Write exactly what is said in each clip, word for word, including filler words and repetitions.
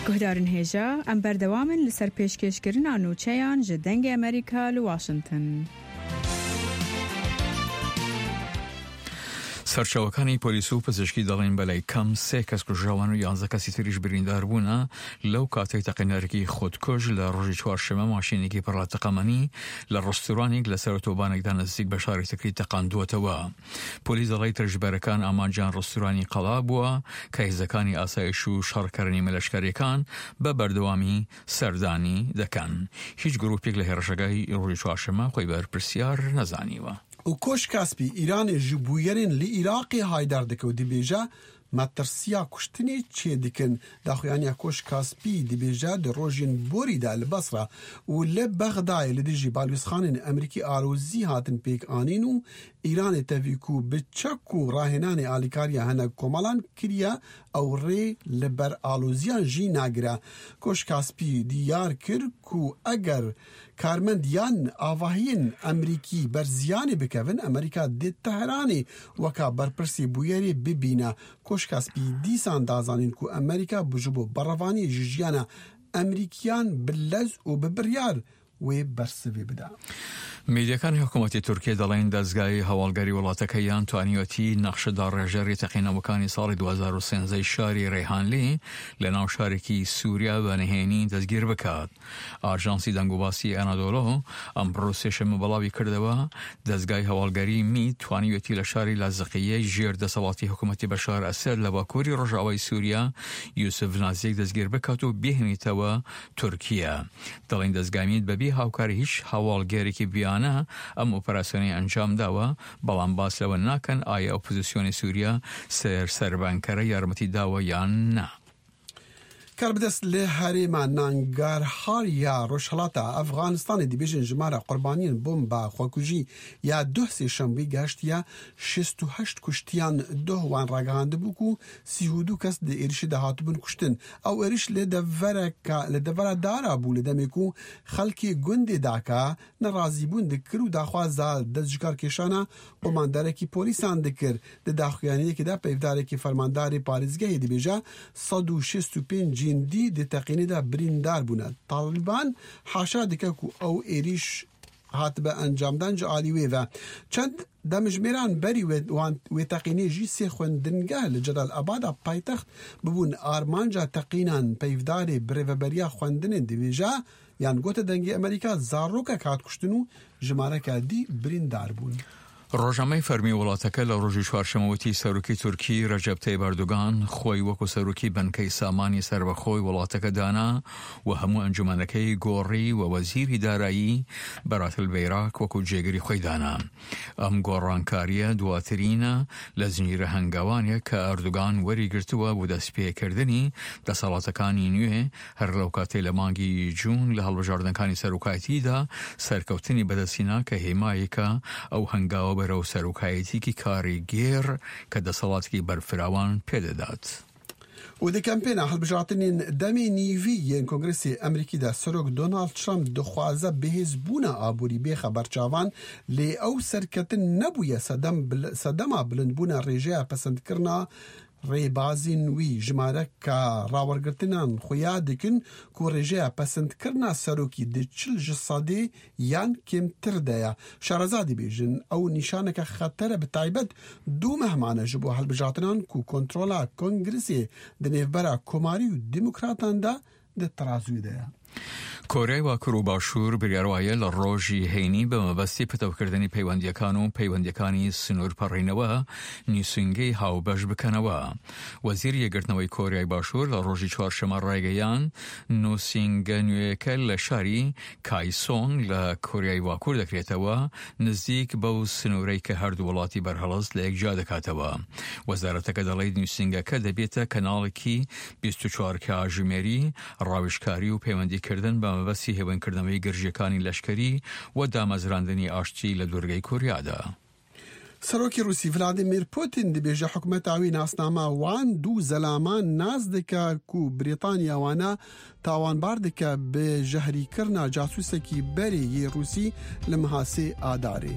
گهدارن هجا ام بردوامن لسر پیشکشکرین نوچهان جدنگ امریکا لواشنطن. سرچاوەکانی پۆلیس و پزیشکی دەڵێن بەلای کەم سێ کەس کوژراون و یانزە کەسی تریش بریندار بوونە لەو کاتەی تەقینەرێکی خۆدکوژ لە ڕۆژی چوارشەمە ماشینێکی پڕ تەقەمەنی لە ڕۆستورانێک لەسەر ئۆتۆبانێکدا نزیک بە شاری تەکری تەقاندووەتەوە. پۆلیس دەڵێ ترژبەرەکان ئامانجیان ڕۆستورانی قەڵا بووە کە هێزەکانی ئاسایش و شەڕکردنی مەلەشکاریەکان بە بەردەوامی سەردانی دەکەن. هیچ گروپێک لە هێرشەکەی ڕۆژی چوارشەمە خۆی بەرپرسیار نەزانیوە. و کوش کاسپی ایران جبویرین لی عراقی هایدار دکو دی بیجا مترسیا کشتنی چی دکن داخویانی کوش کاسپی دی بیجا در روزین بوری دا لبصره و لبغدای لدی جبالوس خانن امریکی آروزی هاتن پیک آنینو ایران تفیکو بچکو راهنان آلیکاریا هنگ کمالان کریا او ری لبر آلوزیان جی ناگره. کوش کاسپی دیار کر کو اگر کارمندیان آواهین امریکی برزیانی بکوین امریکا دی تهرانی وکا برپرسی بویری ببینه. کوش کاسپی دیسان دازانین کو امریکا بجبو بروانی جیجیانا امریکیان بلز و ببریار و برسوی بده. میدیەکانی حکوومەتی تورکیە دەڵێن دەستگای هەواڵگەری وڵاتەکەیان توانیوەتی نەخشەدار ڕێژەری تەقینەوەکانی ساڵی دو هەزار و سێنزەی شاری ڕێحانلی لە ناو شارێکی سووریا بەنهێنی دەستگیر بکات. ئاژانسی دەنگوباسی ئەنادۆلۆ ئەمڕۆ سێشەمە بەڵاوی کردەوە دەستگای هەواڵگەری می توانیوەتی لە شاری لازقیە ژێر دەسەڵاتی حکوومەتی بەشار ئەسەد لە باکووری ڕۆژاوای سووریا یوسف نازیک دەستگیر بکات و بهێنیتەوە تورکیە. دەڵێن دەستگامیت بەبێ هاوکاری هیچ هەواڵگەرێکی بیان ام اپراسیونی انجام داوە بەڵام باس لەوە ناکەن ئایا ئۆپۆزیسیۆنی سووریا سەر سەربانکەرە یارمەتی داوە یان نا. کربدست لی هریما نانگارهار یا روشهلاتا افغانستان دی بیشن جماره قربانیان بمب خواکوژی یا دو سی شنبه گشت یا شست و هشت کشتیان دو وان راگانده بکو سی و دو کس دی ایرش ده هاتبون کشتن او ایرش لدوره که لدوره دارا بو لدمیکو خلکی گنده داکا نرازی بون دکرو داخوازال دزجکار کشانا قمانداره کی پولیسان دکر ده داخویانیه که ده پیفداره کی فرمانداری پارزگه دی بیجا صد و شست و پنج جندی دی تقینی دا بریندار بونه. طالبان حاشا دکه کو او ایریش هات به انجام دن جعالیوه و چند دمجمیران بری و تقینی جی سی خوندنگه لجلال آباد پایتخت ببون آرمانجا تقینان پیفدار بریوبریا خوندن دیویجا یان گوت دنگی امریکا زاروکا کات کشتنو جماره که دی بریندار بون. ڕۆژنامەی فەرمی وڵاتەکە لە ڕۆژی چوارشەمەوەتی سەرۆکی تورکی ڕەجەب تەیب ئەردۆغان خۆی وەکو سەرۆکی بنکەی سامانی سەربەخۆی وڵاتەکە دانا و هەموو ئەنجومەنەکەی گۆڕی و وەزیری دارایی بەراتل بەیراک وەکو جێگەری خۆی دانا. ئەم گۆڕانکاریە دواترینە لە زنجیرە هەنگاوانێک کە ئەردۆغان وەریگرتووە بۆ دەستپێکردنی دەسەڵاتەکانی نوێ هەر لەو کاتێ لە مانگی جوون لە هەڵبژاردنەکانی سەرۆکایەتیدا سەرکەوتنی بەدەستهێنا کە هێمایەکە ئەو هەنگاوە بەرەو سەرۆکایەتیکی کاری گێر کە دەسەڵاتێکی بەرفراوان پێدەدات. و دی کمپینا هەڵبژارتنین دەمی نیوی یەن کۆنگرسی ئەمریکی دا سەرۆک دۆناڵد ترامپ دخوازە بەهێزبوونە ئابووری بێخە بەرچاوان لێ ئەو سەرکەتن نەبوویە سەدەما بلندبوونە ڕێژەیە پەسەندکردنا ڕێبازین وی ژمارە کە ڕاوەرگرتنان خۆیا دکن کو ڕێژەیە پەسەندکردنا سەرۆکی دی چل ji سەدەی یان کێمتردەیە. شارەزادی بێژن ئەو نیشانەکە خەتەرە بەتایبەت دوو مەهمانە ji بۆ هەڵبژارتنان کو کۆنترۆلا کۆنگرسێ di nêvbera کۆماری و دیموکراتاندا di ترازویدەیە. کۆریای باکوور و باشوور بریاروایە لە ڕۆژی هەینی بە مەبەستی پەتەوکردنی پەیوەندیەکان و پەیوەندیەکانی سنوورپەڕینەوە نیسوینگەی هاوبەش بکەنەوە. وەزیر یەکگرتنەوەی کۆریای باشوور لە ڕۆژی چوارشەمە ڕایگەیان نووسینگە نوێیەکە لە شاری کایسۆنگ لە کۆریای باکوور دەکرێتەوە نزیک بەو سنوورەی کە هەردوو وڵاتی بەرهەڵەست لە یەکجا دەکاتەوە. وەزارەتەکە دەڵێت نووسینگەکە دەبێتە کەناڵێکی بیست و چوار کاتژمێری ڕاوێژکاری و پەیوەندیکردن بە مەبەستی هێوانکردنەوەی گرژیەکانی لەشکری و دامەزراندنی ئاشتی لە دوورگەی کۆریادا. سەرۆکی رووسی ڤلادیمیر پوتین دەبێژە حکومەتاوی ناسنامە وان دوو زەلامان ناز دەکا کو بریتانیاوانە تاوانبار دەکە بە ژەهریکردنا جاسووسێکی بەرێ رووسی لە مەهاسێ ئادارێ.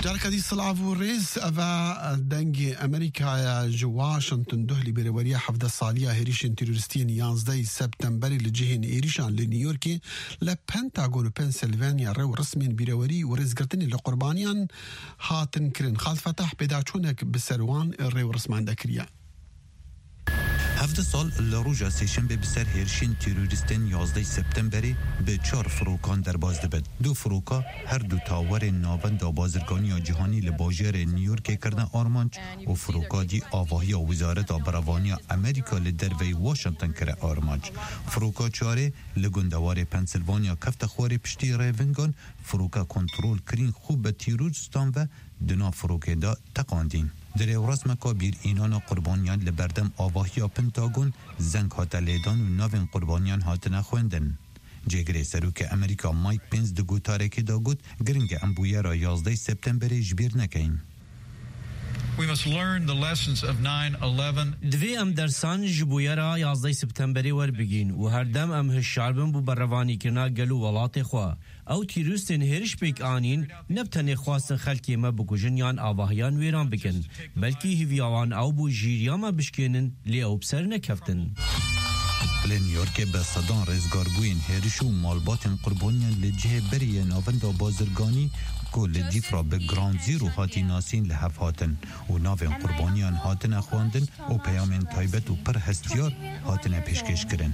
جاركدي صلعفو ريز أفا دنج أمريكا جو واشنطن دهلي بريوريا حفظ الصالية هيريشن تيرورستين يانزداي سبتمبر لجهن إيريشان لنيويورك لبنتاغون بنسلفانيا رو رسمين بريوري ورزقرتني لقربانيان هاتن كرن خالد فتح بداچونك بسروان رو رسمان دكريا هفده سال لروجا سیشنبه بسر هرشین تروریستین یازده سپتامبری به چهار فروکان در باز دبد. دو فروکا هر دو تاور ناوند بازرگانی جهانی لباجر نیویورک کردن آرمانچ و فروکا دی آواهی وزارت آبروانی امریکا لدروی واشنطن کرده آرمانچ. فروکا چاره لگندوار پنسیلوانیا کفت خوار پشتی ریونگان فروکا کنترول کرین خوب به تروریستان و دنا فروکه دا تقاندین. در رسم کابیر اینان قربانیان لبردم آواهی پنتاگون زنگ هات لیدان و نوین قربانیان هات نخوندن. جگری سروک امریکا مایک پنس دگو تارکی دا گود گرنگ امبویه را یازده سپتمبر جبیر نکین. We must learn the lessons of nine eleven. دوی ام درسان جبویه را یازده سپتمبری ور بگین و هر دم ام هشاربن بو بروانی کرنا گلو ولات خواه. او تیروستین هرش بیک آنین نبتنی خواست خلکی ما بکجن یان آواهیان ویران بکن بلکی هیویاوان او بو جیریا ما بشکنن لی او بسر نکفتن. لنیورک به صدان رزگار بوین هرش و مالبات قربانیان لجه بری ناوند بازرگانی کل دیفرا به گراند زیرو هاتی ناسین لحف هاتن و ناوین قربانیان هاتن اخواندن و پیامین تایبت و پر هستیار هاتن پیشکش کرن.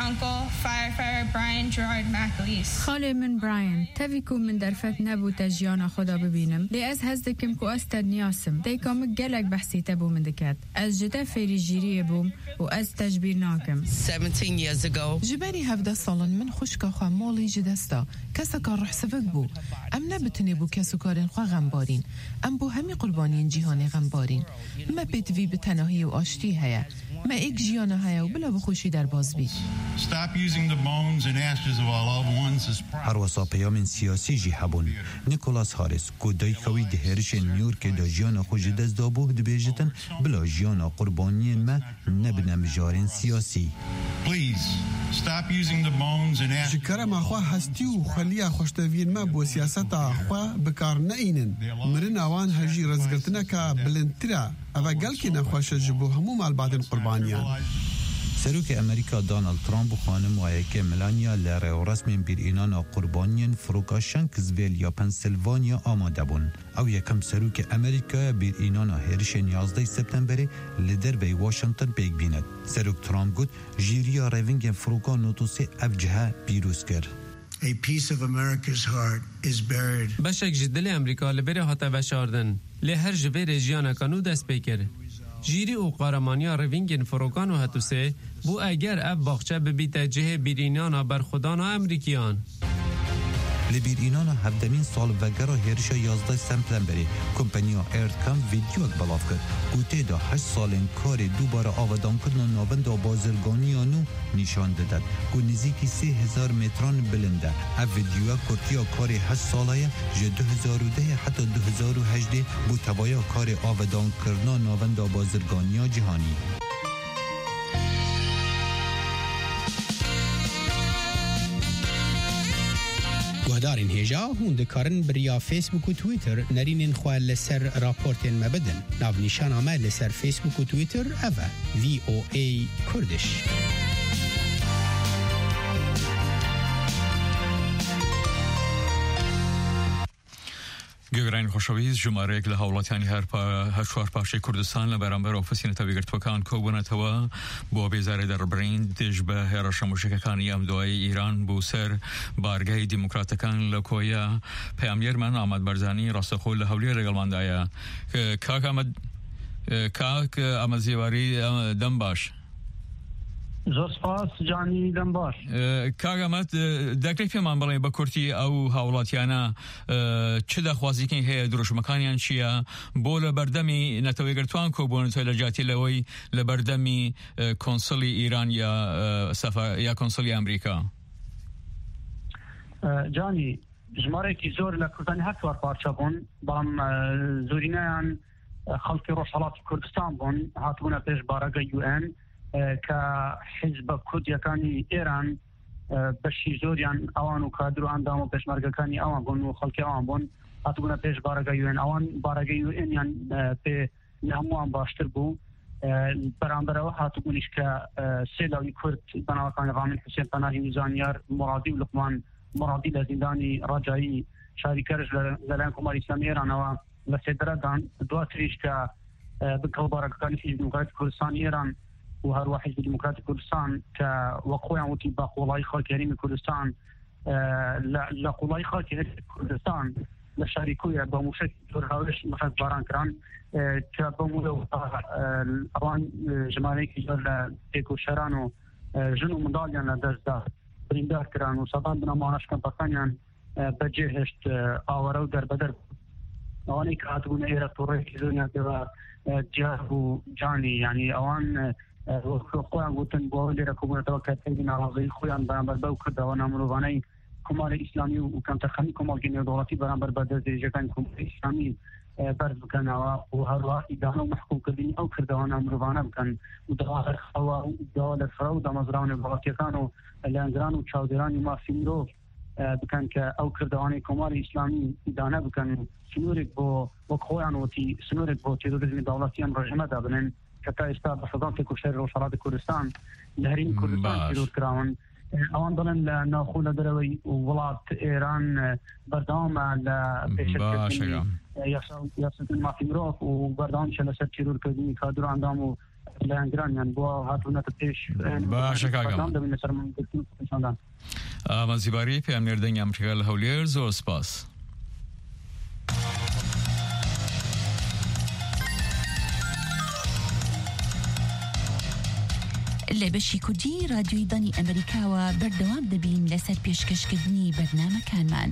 خاله من براین تاویکو من درفت نبو تجیان خدا ببینم لی از هزدکم کو استد نیاسم دیکام گلک بحثی تبو من دکت از جدا فیری جیری بوم و از تجبیر ناکم. seventeen years ago جبری هفده سالن من خوشکا خواه مالی جدستا کسا کار روح سفک بو ام نبتنی بو کسو کارن خواه غمبارین ام بو همی قربانین جیهان غمبارین ما پیتوی به تناهی و آشتی هیا ما ایک جیانه هیا و بلا بخوشی در باز بید. هر وسا پیام سیاسی جی هبون نیکولاس هاریس کودای خوی دهرش نیویورک دا جیان خوش دست دابوه دبیجتن بلا جیان قربانی ما نبنم جارن سیاسی. جکره ما خواه هستی و خلیا خوشتوین ما بو سیاست خواه بکار نینن مرن آوان هجی رزگرتنا که بلندتره اوه گل که نخواشه جبو همو مال بعدن قربانیان. سروک امریکا دونالد ترامپ و خانم وایکه ملانیا لره و رسم بیر اینان قربانیان فروکا شنکزویل یا پنسیلوانیا آماده بون. او یکم سروک امریکا بیر اینان هرشن یازده سپتمبری لدر وی واشنطن پیک بیند. سروک ترامپ گود جیریا روینگ فروکا نوتوسی افجه بیروز کرد. A piece of America's heart is buried. بشک جدل امریکا لبری هاتا وشاردن لی هر جوی رژیانا کانو دست پیکر. جیری و قارمانیا روینگن فروکان و هتوسه بو اگر اب باخچه ببیت جه بیرینانا برخودان و امریکیان. لبیر اینانا هفدمین سال وگرا هرشا یازده سپتامبری کمپانیا ایرکام ویدیو اک بلاف کرد گوته دا هشت سالین کار دوباره آودان کردن ناوند بازرگانیانو نشان دادد گو نزیکی سه هزار متران بلنده اف ویدیو کرتیا کار هشت ساله جه دو هزار و ده حتی دو هزار و هجده بو تبایا کار آودان کردن ناوند بازرگانیا جهانی. گهدارین هجا هوند کارن بریا فیسبوک و تویتر نرینین خواه لسر راپورتین مبدن ناو نشان آمه لسر فیسبوک و تویتر اوه وی او ای کردش. گرین خوشویز جمعه له هولاتانی هر پا هشوار پاشه کردستان لبرانبر اوفیسین تبیگرت وکان کوبونه توا با بیزاره در برین دجبه هرش مشککانی امدوای ایران بوسر بارگاه دموکراتکان لکویا پیامیر من آمد برزانی راستخول لحولی رگلمان دایا کاک آمد کاک آمد زیواری دم باش زۆر سپاس جانی دەمباش. کاگەمەت دەکرێت پێمان بڵێ بە کورتی ئەو هاوڵاتیانە چ دەخوازیکەی هەیە دروشمەکانیان چییە بۆ لە بەردەمی نەتەوەیەگرتوان کۆبوونەوە لە جاتی لەوەی لە بەردەمی کۆنسڵی ئیران یا یا کۆنسڵی ئەمریکا. جانی ژمارەیەکی زۆر لە کوردانی هەر چوار پارچە بوون بەڵام زۆرینەیان خەڵکی ڕۆژهەڵاتی کوردستان بوون هاتبوونە پێش بارەگە یو ئێن کە حیزبە کوردیەکانی ئێران بەشی زۆریان ئەوان و کادر و ئەندام و پێشمەرگەکانی ئەوان بوون و خەڵکی ئەوان بوون هاتبونا پیش بارگاه یو ان اوان بارگاه یو ان یان به نموان باشتر بو برانبر او هاتبونیش که سیلاوی کرد بناوکان غامل حسین پناهی میزانیار مرادی و لقمان مرادی لزندانی رجایی شارکرش للان کمار اسلامی ایران و لسیدره دان دواتریش که بکل بارگاه حزب دموکراتیک کردستان ایران و هر واحد حزب دموکراتیک کردستان که وقوع عموتی با قولای خاک کریم کردستان لقولای خاک کردستان لشاركوية بمشكل هاوش مفاد باران كران كبمولو اوان جماليك جل تيكو شرانو جنو مداليان لدزدا بريندار كران وصدان بنا معناش كان بطانيان بجهشت آورو در بدر اواني كاتبون ايرا طوريك زونيا كذا جاهو جاني يعني اوان خوان قوتن بوالي ركوبون توقعت ايدين عراضي خوان برامبر بوكرد وانا مروغاني کمال اسلامی و کم تخمی کمال گنی دولتی برابر بدر دیجه کن کمال اسلامی برز بکنه و هر وقت ایدانو محکوم کردین او کردوان امروانه بکن و دوار خوا و دوار فرو دا مزران بغاتی کانو لانگران و چاودرانی ما فیمرو بکن که او کردوان کمال اسلامی ایدانه بکن سنورک با وقوعان و تی سنورک با تیروریزم دولتی هم رجمه دابنن که تا استا بصدان تکوشتر روشالات کردستان لهرین کردستان تیرور کراون اوان دلن ناخول دروي ولات ايران بردام على باشا ياسد ما في مروف وبردام شل سيرور كدي كادر عندهم لانجران يعني بو هاتونا تبيش باشا كاغام ده من سر من ان ام زيباري في امنردن امريكا هوليرز او سپاس لبشی کردی رادیوی دانی امریکا و بردوام دبین لسر پیشکشکردنی برنامه کانمان.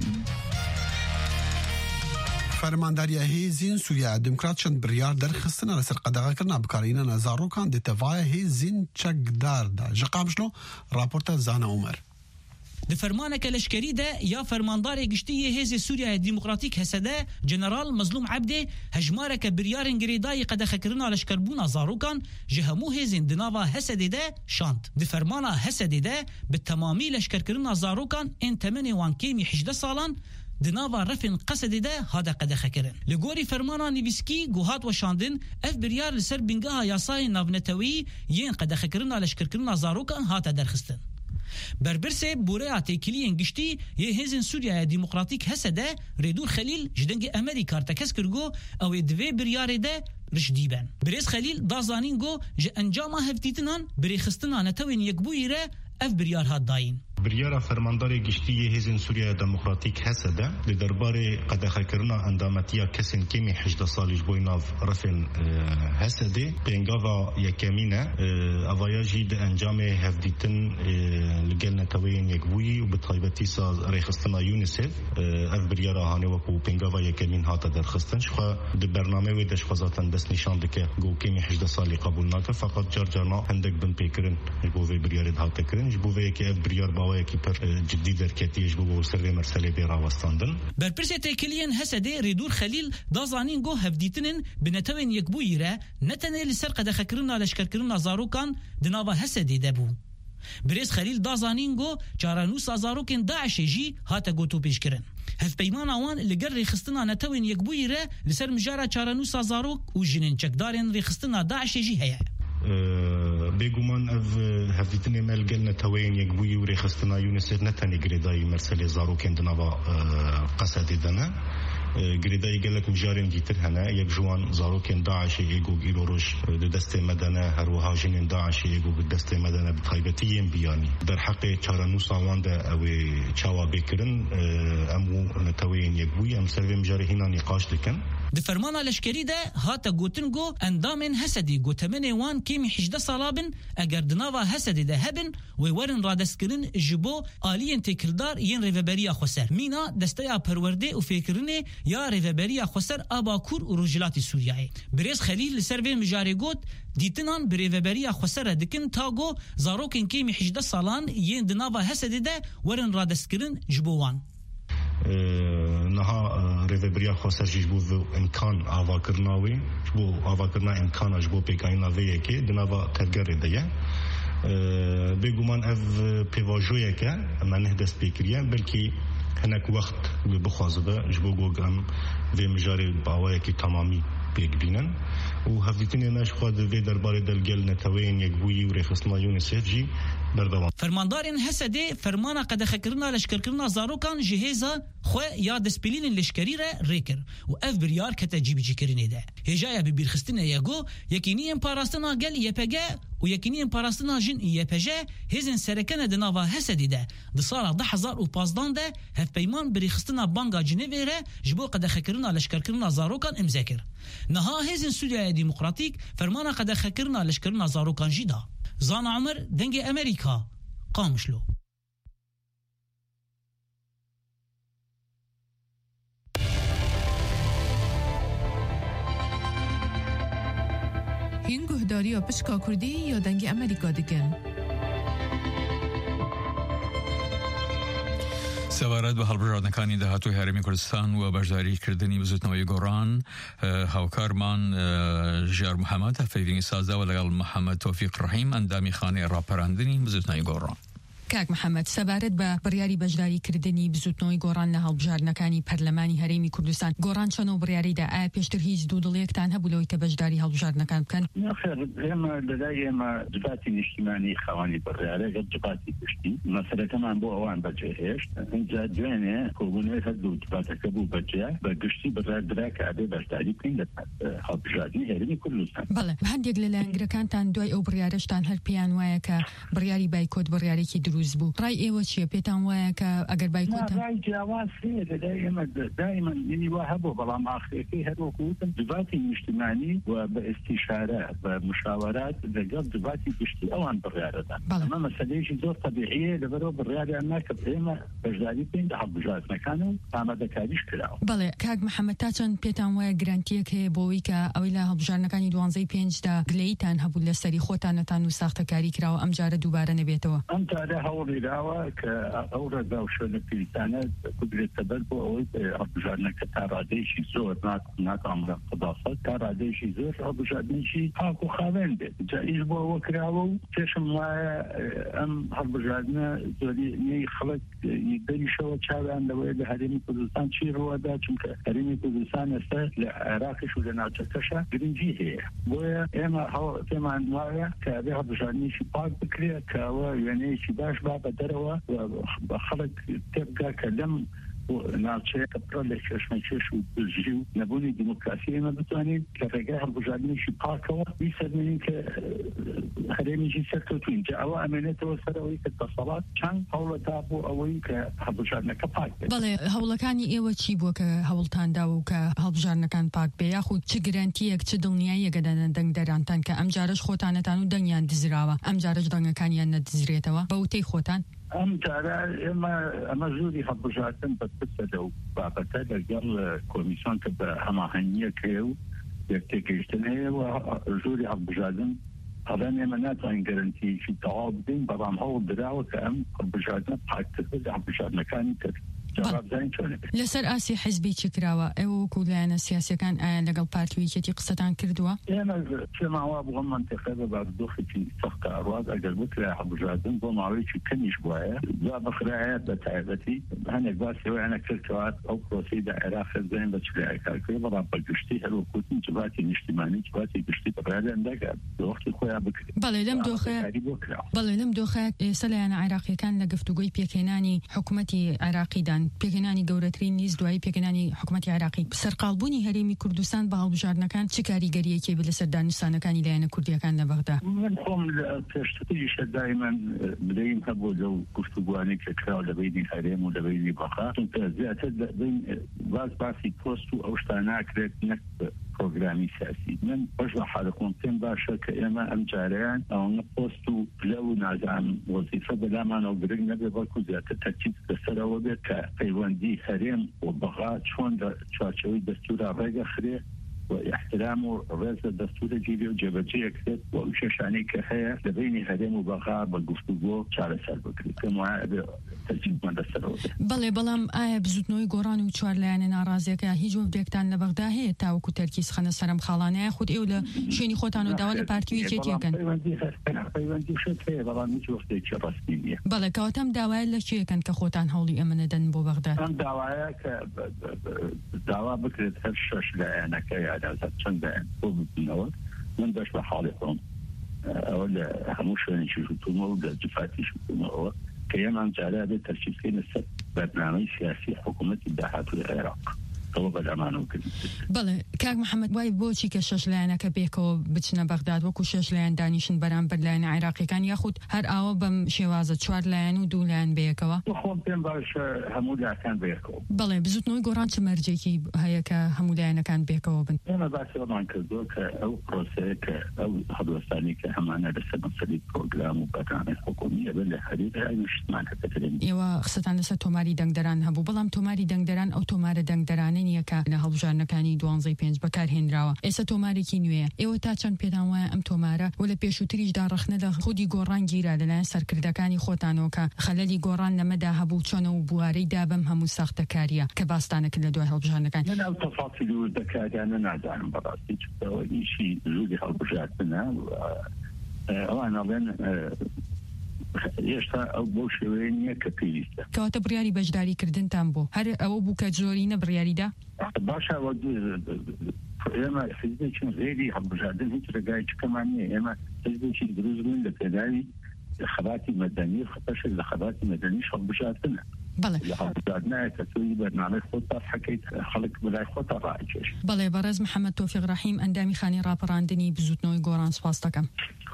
فرمانداری هیزین سوریه دموکرات چند بریار درخستن لسر قدغه کرنا بکارین نزاروکان دتوای هیزین چکدار دا جقامشلو راپورت زانا عمر. د فرمانك لشکری ده یا فرماندار گشتی هیز سوریه دموکراتیک هسده جنرال مظلوم عبده هجمارك بریارن گریدای قد خکرنا لشکربونا زاروکان جهمو هیزن دناوا هسده ده شانت د فرمانا هسده ده بالتمامی لشکرکرنا زاروکان ان تمني وان كيمي حجده سالان دناوا رفن قصد ده هذا قد خکرن لگوری فرمانا نویسکی گوهات و شاندن اف بریار لسر بنگاه یاسای ناونتوی ین قد خکرنا لشکرکرنا زاروکان هاتا درخستن بربرسه بوريا تيكلين گشتي يه هزن سوريا ديمقراطيك هسده ريدور خليل جدنگ امريكا ارتكس كرغو او دوي بريار ده رشديبن بريس خليل دازانينغو ج انجاما هفتيتنان بريخستنا نتوين يكبو يره اف بريار هاد داين بريارا فرماندار گشتی هزن سوريا ديمقراطيك هسده لدربار قد خكرنا اندامتيا كسن كيمي حجده سالج بويناف رفن هسده بينغاوا يكمينه افاياجي د انجام هفديتن لقلنا توين يكبوي وبتايبتي سا ريخستنا يونيسيف اف بريارا هاني وكو بينغاوا يكمين هاتا درخستن شخوا د برنامه و دش خزاتن بس نشان دكه جو كيمي حجده سالي قبول ناك فقط جرجرنا عندك بن بيكرن جبوي بريار هاتا كرن جبوي كي اف بريار باوي كي بر جدي دركتي جبو سر مرسله بيرا واستاندن بربرسه تكلين هسده ريدور خليل دازانين جو هفديتنن بنتوين يكبو يره نتنه لسر قد خكرنا لشكركرنا زاروكان دناوا هسده دبو بريس خليل دازانينغو چارانوس ازاروكن داعش جي هاتا گوتو پیش کرن هف پیمان اوان لگر ریخستنا نتوین یکبو یره لسر مجارا چارانوس ازاروک و جنین چکدارن ریخستنا داعش جي هيا بيغومان اف هفيتني مال قلنا توين يقبوي وريخستنا يونسير نتاني قريداي مرسلي زاروكين دنابا قصدي دنا قريداي قالك مجارين ديتر هنا يك جوان زاروكين داعش يقو إيروروش دست مدنة هروها جنين داعش يقو دست مدنة بطايبتيين بياني در حق چارانوس آوان ده او چاوا بكرن امو نتوين يقبوي ام سروي مجاري هنا نقاش دكن د فرمانه لشکری ده هاتا گوتنگو اندامن حسدی گوتمن وان کیمی حجده سالابن اگر دناوا حسدی ده هبن و ورن رادسکرین جبو آلین تکردار ین ریوبریا خسر مینا دستیا پرورده و فکرنه یا ریوبریا خسر اباکور و رجلات سوریه برز خلیل سروی مجاری گوت دیتنان بریوبریا خسر دکن تاگو زاروکن کیمی حجده سالان ین دناوا حسدی ده ورن رادسکرین جبوان نها ريفبريا خسر جبو امكان اواكرناوي جبو اواكرنا امكان جبو بيكاينا ويكي دناوا ترجر ديه بيغومان اف بيواجويكا ما نهدس بيكريا بلكي هناك وقت بخوازبه جبو گوگم و مجاری باوایی که تمامی پیک بینن و هفتینی ناش خود و درباره دلگل نتوین یک بویی و رخصنا یونیسف جی بردوام فرماندارین هسده فرمانا قد خکرنا لشکرکرنا زاروکان جهیزا خو یا دسپلین لشکری را ریکر و اف بریار کتا جیبی جی کرینه ده هجایا ببیرخستنه یگو یکینی امپاراستنا گل یپگه و یکینی امپاراستنا جن یپجه هزین سرکن دناوا هسده ده ده سالا ده هزار و پازدان ده هف پیمان بریخستنا بانگا جنویره جبو قد خکرنا لشکرکرنا زاروکان امزکر نها هزین سوریا ديمقراطيك فرمانا قد خكرنا لشكرنا زاروكان جيدا زان عمر دنج أمريكا قامشلو هین گهداری و پشکا کردی یا دنگ أمريكا دکن سوارت به هەڵبژاردنەکانی داهاتووی هەرێمی کوردستان و بەشداریکردنی بزوتنەوەی گۆڕان هاوکارمان ژیار محەممەد فەیدنی سازاوە لەگەڵ محەممەد تۆفیق ڕەحیم ئەندامی خانەی ڕاپەڕاندنی بزوتنەوەی گۆڕان. کاک محەممەد سەبارەت بە بڕیاری بەشداریکردنی بزوتنەوەی گۆڕان لە هەڵبژاردنەکانی پەرلەمانی هەرێمی کوردستان گۆڕان چەنەوە بڕیاریدا ئایا پێشتر هیچ دوو دڵەیەکتان هەبوو لەوەی کە بەشداری هەڵبژاردنەکان بکەن؟ نەخێر ئێمە لەلای ئێمە جباتی نیشتیمانی خاوەنی بڕیارەکە جباتی پشتی مەسەلەکەمان بۆ ئەوان بەجێهێشت اینجا دوێنێ کۆبوونەوەی هەردوو جباتەکە بوو بەجێ بە گشتی بڕیاردرا کە ئابێ بەشداری بکەین لە هەڵبژاردنی هەرێمی کوردستان. بەڵێ هەندێک لە لایەنگرەکانتان دوای ئەو بڕیارەشتان هەر پێیان وایە کە بڕیاری بایکۆت بڕیارێکی دروست بوو. ڕای ئێوە چییە؟ پێتان وایە کە ئەگەر بایکۆت ڕای جیاواز هەیە لەلای ئێمە دائما منی وا هەبوو بەڵام ئاخرەکەی هەروەکو وتم جباتی نیشتیمانی و بە ئستیشارە بە مشاورات لەگەڵ جباتی پشتی ئەوان بڕیارەدان. ئەمە مەسەلەیەکی زۆر طبیعیە لەبەرەوە بڕیاریان ناکە ئێمە بەشداری بکەین لە هەڵبژاردنەکان و ئامادەکاریش کراوە. بەڵێ کاک محەممەد تا چەند پێتان وایە گرانتیەک هەیە بۆەوەی کە ئەوەی لە هەڵبژاردنەکانی دوانزەی پێنجدا گلەیتان هەبوو لە سەری خۆتانەتان و ساختەکاری کراوە ئەم جارە دووبارە نەبێتەوە؟ ئەم جارە هەوڵیراوە کە ئەو ڕێگا و شوێنە پیرانە بگرێتە بەر بۆ ئەوەی هەڵبژاردنەکە تا ڕادەیەکی زۆر ناتوانم لە قەداسەت تا ڕادەیەکی زۆر هەڵبژاردنێکی پاک و خاوێن بێت. جا ئیش بۆ ئەوە کراوە و پێشم وایە ئەم هەڵبژاردنە زۆری نێی خەڵک دەریشەوە چاویان لەوەیە لە هەرێمی کوردستان چی ڕەوەدا چونکە هەرێمی کوردستان ئێستا لە عێراقیش و لە ناوچەکەشە گرنگی هەیە بۆیە ئێمە پێمان وایە کە ئەبێ هەڵبژاردنێکی پاک بکرێت کە ئەوە وێنەیەکی باش با بە دەرەوە بە خەڵک تێبگا کە لەم ناوچەیە پڕ لە کێشمەکێش و دژی و نەبوونی دیموکراسی ئێمە بتوانین کە ڕێگای هەڵبژاردنێکی پاکەوە بیسەرمێنین کە هەرێمیشی سەرکەوتوین جا ئەوە ئەمێنێتەوە سەرەوەی کە دەسەڵات چەند هەوڵەدا بۆ ئەوەی کە هەڵبژاردنەکە پاک بێت. بەڵێ هەوڵەکانی ئێوە چی بووە کە هەوڵتاندا و کە هەڵبژاردنەکان پاک بێ یاخود چ گرانتیەک چ دڵنیاییەکە دەدەن دەنگ دەرانتان کە ئەم جارش خۆتانەتان و دەنگیان دزراوە ئەم جارش دەنگەکانیان نەدزرێتەوە بە وتەی خۆتان؟ ئەم جارە ئێمە ئەمە زۆری هەڵبژاردن بەپسە لەو بابەتە لەگەڵ کۆمیسیۆن کە بە هەماهەنگیەکەیە و یەکتێگەیشتن هەیە و زۆری هەڵبژاردن ئەڵێن ئێمە ناتوانین گەرانتیەکی تەواو بدەین بەڵام هەوڵ دراوە کە ئەم هەڵبژاردنە پاکتر بێت لە هەڵبژاردنەکانی تر. لەسەر ئاسی حیزبی چی کراوە؟ ئێوە وەکو لایەنە سیاسیەکان ئایا لەگەڵ پارتیویەتی قسەتان کردووە؟ ئێمە پێماوا بووە منتیقە بە بارودۆخێکی سەخت ئاڕواز ئەگەر بکرا هەڵبژاردن بۆ ماوەیەکی کەمیش بووایە دوا بەخرایەت بە تایبەتی هەندێک باسیەوەیانە کردکەوات ئەو پرۆسەیدا عێراق زەین بە چلای کارکردن بەڵام بە گشتی هەروەکوتن جباتی نیشتیمانی جباتی گشتی بەڕیاریان دەگات دۆختی خۆیان بکرێت. بەڵێ لەم دۆخە بەڵێ لەم دۆخە ئێستا لایەنە عێراقیەکان لە گفتوگۆی پێکهێنانی حکوومەتی عێراقیدان پێکهێنانی گەورەترین نیز دوای پێکهێنانی حکوومەتی عێراقی سەرقاڵبوونی هەرێمی کوردستان بە هەڵبژاردنەکان چ کاریگەریەکی بە لەسەر دانوستانەکانی لایەنە کوردیەکان لە بەغدا؟ من خۆم لە پێشتریشە دایما بدەیم هەبوو لەو گفتوگوانی کە کراوە لە بینی هەرێم و لە بینی بەغا چونکە زیاتر باز باسی پۆست و ئەو شتانە ناکرێت نەک پرۆگرامی سیاسی. من بەش بە حالەکۆم پێم باشە کە ئێمە ئەم جارەیان ئەوەنە پۆست و پلە و نازانم وەزیفە بەلامانەوە گرنگ نەبێ بەڵکو زیاتر تەرکیز لەسەرەوە بێت کە پەیوەندی هەرێم و بەغا چۆن لە چوارچەوەی دەستورا ڕێگەخرێ واحترام رئيس الدستور الجديد وجبتي اكثر وششاني كهيا لبين هدم وبقاء بالجفتگو شارع سالبكري كما ترتيب من الدستور. بله بلام آیا بزودنوی گوران و چوار لیان ناراضی که هیچ وقت دکتن لبغدا هی تا و کترکیس خانه سرم خالانه خود ایول شونی خودتان و دوال پارتیوی چیتی کن. پیوندی شد که بلام هیچ وقت چه رسمیه. بله که آتام دعوای لشی کن که خودتان حالی امن دن بو بغداد. آن دعوای که دعوا بکرد هر شش لیان که از چند لیان بود نود من باش به حال خودم. اول هموش نشوفتون و دفاعی شفتون و كيما جعلها بالترشيد كين السد برنامج سياسي حكومة الدهات العراق طلب الأمان وكذا. بله كاك محمد واي بوشي كشش لنا كبيكو بتشنا بغداد وكشش لنا دانيشن برام برلين عراقي كان ياخد هر أو بم شوازة شوار لين ودو لين بيكوا. وخون بين باش همولا كان بيكوا. بله بزوت نوي قران تمرجيكي هيا كهمولا كان بيكوا بن. أنا بس طبعا كذوك أو بروسيك أو هذوستاني كهمانا لسه مسلي برنامج وبرنامج حكومية بله حديث أي مش معنى كتير. يوا خصتان لسه توماري دنگدران هبو بلام توماري دنگدران أو تومار دنگدران نیکا نه هەڵبژارنەکانی دوانزەی پێنج بەکارهێنراوە ئێستا تۆمارێکی نوێیە ئێوە تا چەند پێتان وایە ئەم تۆمارە وە لە پێشووتریشدا ڕەخنە لە خودی گۆڕان گیرا لەلایەن سەرکردەکانی خۆتانەوە کە خەلەلی گۆڕان لەمەدا هەبوو چۆنە و بوارەی دابەم هەموو ساختەکاریە کە باستانەکە لە دوای هەڵبژارنەکان من ئەو تەفاصیل و دەکاریانە نازانم بەڕاستی چونکە ئیشی زوودی هەڵبژاردنە ئەوان ئەڵێن ئێستا ئەو بۆ شێوەیە نییە کە پێویستە کەواتە بڕیاری بەشداریکردنتان بۆ هەر ئەوە بوو کە زۆری نە بڕیاریدا باشە ئێمە حیزبێکین غێری هەڵبژاردن هیچ ڕێگای چکەمان نییە ئێمە حیزبێکی دروست بووین لە پێداوی خەباتی مەدەنی خەپەشێک لە خەباتی مەدەنیش هەڵبژاردنە بەڵێ هەڵبژاردنایە کە تۆی بەرنامەی خۆتان حەکەیت خەڵک بەلای خۆتان ڕائکێش بەڵێ بەڕێز محەممەد تۆفیق ڕەحیم ئەندامی خانی ڕاپەڕاندنی بزوتنەوەی گۆڕان سپاس دەکەم.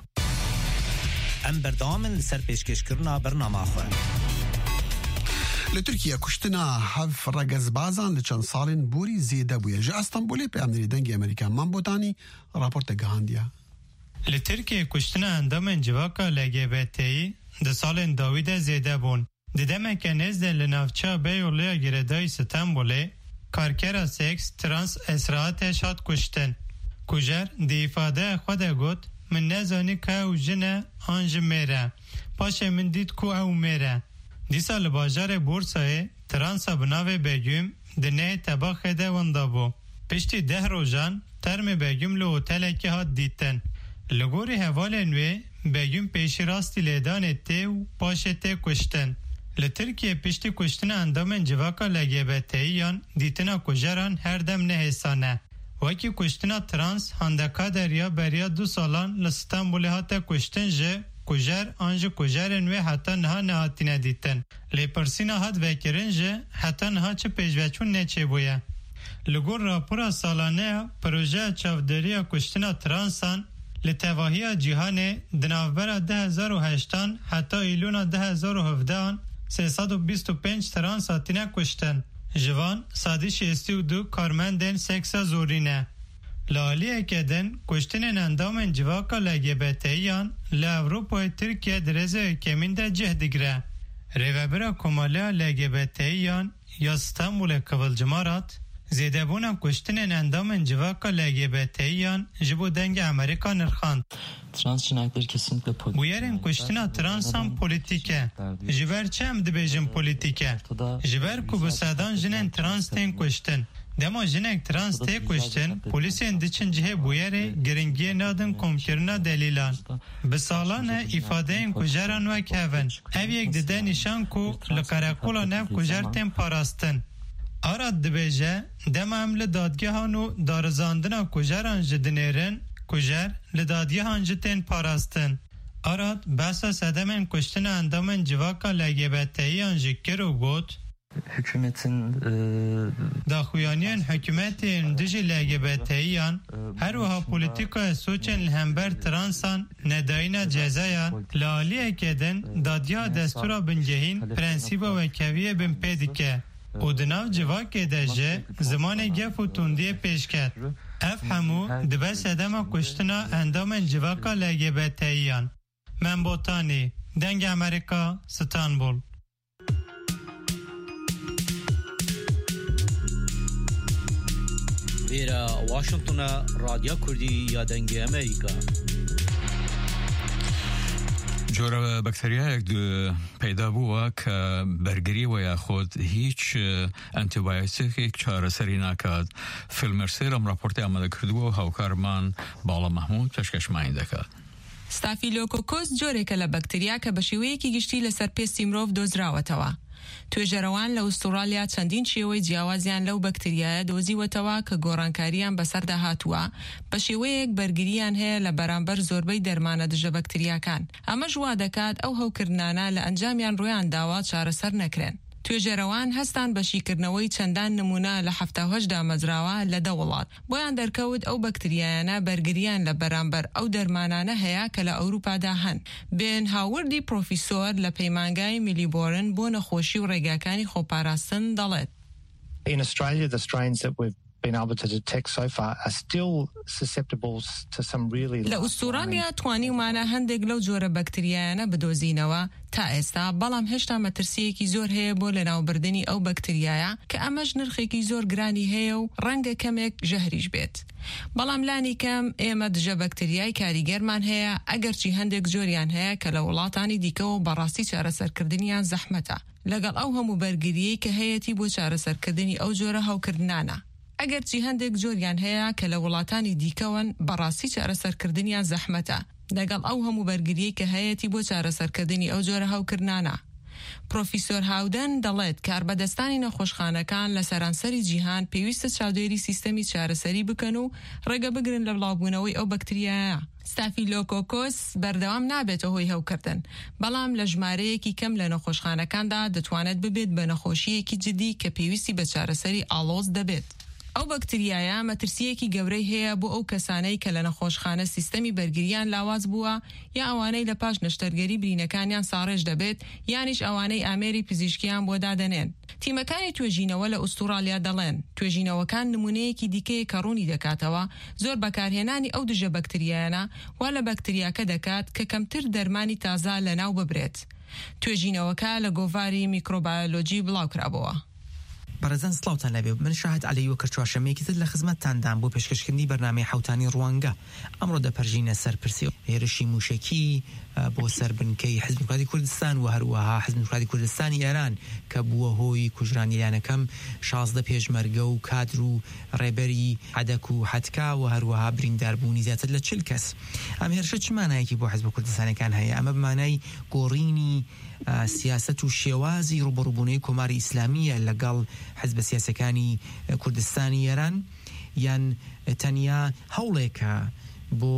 ام بردوام لسر پیشکشکرنا برنامه خواه لترکیه کشتنا هف رگز بازان لچند سالین بوری زیده بویه جا استانبولی پی امنی دنگی امریکا من بوتانی راپورت گهاندیا لترکیه کشتنا اندام انجواکا لگه بیتی ده سالین داوید زیده بون دیدمه که نزده لنافچه بیولیا گردای استانبولی کارکر سکس ترانس اسرائاتش هات کشتن کجر دی ifade خود گوت من نزانی که او جنه آنج میره پاشه من دید که او میره دیسا لباجار بورسای ترانسا بناوه بگیم دنه تباخه ده ونده بو پشتی ده روزان ترم بگیم لو هتله که هات دیتن لگوری حوالنوی بگیم پیشی راستی لیدان تی و پاشه تی کشتن لترکیه پشتی کشتن اندامن جواکا لگیبته یان دیتنا کجران هر دم نه حسانه وکی کشتنا ترانس هندکا دریا بریا دو سالان لستانبولی هاته کشتن جه کجر آنجه کجرن و حتی نها نهاتینه دیتن لی پرسینا هات وکرن جه حتی نها چه پیجوچون نچه بویه لگور راپورا سالانه پروژه چاودریا کشتنا ترانسان لتواهی جیهان دنافبر ده هزار و هشتان حتی ایلون ده هزار و هفدان سیصد و بیست و پنج ترانس هاتینه کشتن جوان سادی شیستی و دو کارمندن سکسا زورینه لالیه کدن کشتن اندام جواکا لگبتهیان لأوروپای ترکیه درزه کمین ده جه دگره ریوبرا کماله لگبتهیان یا استانبول کولجمارات زیده بونا کشتن اندام جواکا لگبتهیان جبو دنگ امریکا نرخاند Trans cinayetleri kesinlikle politik. Bu yerin kuştina transan politike. Jiber çem dibejin politike. Jiber ku bu sadan jinen trans ten kuştin. Dema jinek trans te kuştin. Polisin diçin cihe bu yeri giringiye nadın komkirna delilan. Bisalane ifadeyin kujaran ve kevin. Ev yek dide nişan ku li karakola nev kujar ten parastin. Arad dibeje dema emli dadgehanu darzandina kujaran jidinerin kujar لدادیه هنجتین پاراستن. آراد بحث سدمن کشتن اندامن جواکا لگبتهی انجکر و گوت hükümetin داخویانیان حکومتین دجی لگبتهیان هر وها پولیتیکا سوچن لهمبر ترانسان نداینا جزایا لالیه کدن دادیه دستورا بنجهین پرنسیبا و کویه بن پیدیکه او دناو جواکه دجه زمان گف و توندیه پیش کرد اف همو دبه سدما کشتنا اندام جواکا لگبتهیان من بوتانی دنگ امریکا استانبول لبیرا واشنطن رادیو کردی یا دنگ امریکا جۆرە بەکتریایەک پەیدا بووە کە بەرگری و یاخود هیچ ئەنتیبایۆتیکێک چارەسەری ناکات. فیلمەرسێر ئەم راپۆرتەی ئامادە کردووە و هاوکارمان باڵا مەحموود پێشکەشمانی دەکات. ستافیلۆکۆکۆس جۆرێکە لە بەکتریا کە بە شێوەیەکی گشتی لەسەر پێستی مرۆڤ دۆزراوەتەوە. توێژەرەوان لە ئوستورالیا چەندین شێوەی جیاوازیان لەو بەکتریایە دۆزیوەتەوە کە گۆڕانکاریان بەسەردا هاتووە بە شێوەیەک بەرگریان هەیە لە بەرامبەر زۆربەی دەرمانە دژە بەکتریاکان. ئەمەش وا دەکات ئەو هەوکردانە لە ئەنجامیان ڕۆیان داوا چارەسەر نەکرێن. توێژەرەوان هەستان بەشیکردنەوەی چەندان نمونە لە هەفتە هەشت مەزراوە لە دە وڵات. بۆیان دەرکەوت ئەو بەکتریایانە بەرگریان لە بەرامبەر ئەو دەرمانانە هەیە کە لە ئەوروپادا هەن. بێن هاوردی پرۆفیسۆر لە پەیمانگای میلیبۆرن بۆ نەخۆشی و ڕێگاکانی خۆپاراستن دەڵێت. In Australia, the strains that we've been able to detect so far are still susceptible to some really... لە ئوستورالیا توانیمانە هەندێک لەو جۆرە بەکتریایانە بدۆزینەوە تا ئێستا، بەڵام هێشتا مەترسیەکی زۆر هەیە بۆ لەناوبردنی ئەو بەکتریایە کە ئەمەش نرخێکی زۆر گرانی هەیە و ڕەنگە کەمێک ژەهریش بێت. بەڵام لانی کەم ئێمە دژە بەکتریای کاریگەرمان هەیە، ئەگەرچی هەندێک جۆریان هەیە کە لە وڵاتانی دیکەەوە بەڕاستی چارەسەرکردنیان زەحمەتە لەگەڵ ئەو هەموو بەرگریەی کە هەیەی بۆ چارەسەرکردنی ئەو جۆرە هاوکردانە. ئەگەرچی هەندێک جۆریان هەیە کە لە وڵاتانی دیکەون بەڕاستی چارەسەرکردنیان زەحمەتە لەگەڵ ئەو هەموو بەرگریەی کە هەیەی بۆ چارەسەرکردنی ئەو جۆرە هاوکردانە. پرۆفیسۆر هاودەن دەڵێت کاربەدەستانی نەخۆشخانەکان لە سەرانسەری جیهان پێویستە چاودێری سیستەمی چارەسەری بکەن و ڕێگە بگرن لە بڵاوبوونەوەی ئەو بەکتریایە. ستافیلۆکۆکۆس بەردەوام نابێتە هۆی هەوکردن، بەڵام لە ژمارەیەکی کەم لە نەخۆشخانەکاندا دەتوانێت ببێت بە نەخۆشیەکی جدی کە پێویستی بە چارەسەری ئاڵۆز دەبێت. ئەو بەکتریایە مەترسیەکی گەورەی هەیە بۆ ئەو کەسانەی کە لە نەخۆشخانە سیستەمی بەرگریان لاواز بووە، یا ئەوانەی لە پاش نەشتەرگەری برینەکانیان ساڕێژ دەبێت، یانیش ئەوانەی ئامێری پزیشکیان بۆ دادەنێن. تیمەکانی توێژینەوە لە ئوستورالیا دەڵێن توێژینەوەکان نمونەیەکی دیکەیە کە ڕوونی دەکاتەوە زۆر بەکارهێنانی ئەو دژە بەکتریایانە وا لە بەکتریاکە دەکات کە کەمتر دەرمانی تازە لەناو ببرێت. توێژینەوەکە لە گۆڤاری میکرۆبایۆلۆجی بڵاوکرابەوە. بەڕێزان سڵاوتان لەبێ، من شاهد عەلیوە کردچواشەمەیەکی تر لە خزمەتتاندام بۆ پێشکەشکردنی بەرنامەی حوتانی ڕوانگە. ئەمڕۆ دەپەرژینە سەرپرسی هێرشی موشکی بۆ سەربنکەی حزب دیموکراتی کوردستان و هەروەها حزب دیموکراتی کوردستانی ئێران کە بووە هۆی کوژرانی لایەنەکەم شازدە پێشمەرگە و کادر و ڕێبەری عەدەک و حەتکا و هەروەها برینداربوونی زیاتر لە چل کەس. ئەم هێرشە چ مانایەکی بۆ حزب کوردستانەکان هەیە؟ ئەمە بمانای گۆڕینی سیاست و شێوازی ڕوبەڕووبوونەی کۆماری ئیسلامیە لەگەڵ حزب سیاسەکانی کوردستانی ئێران، یان تەنیا هەوڵێکە بۆ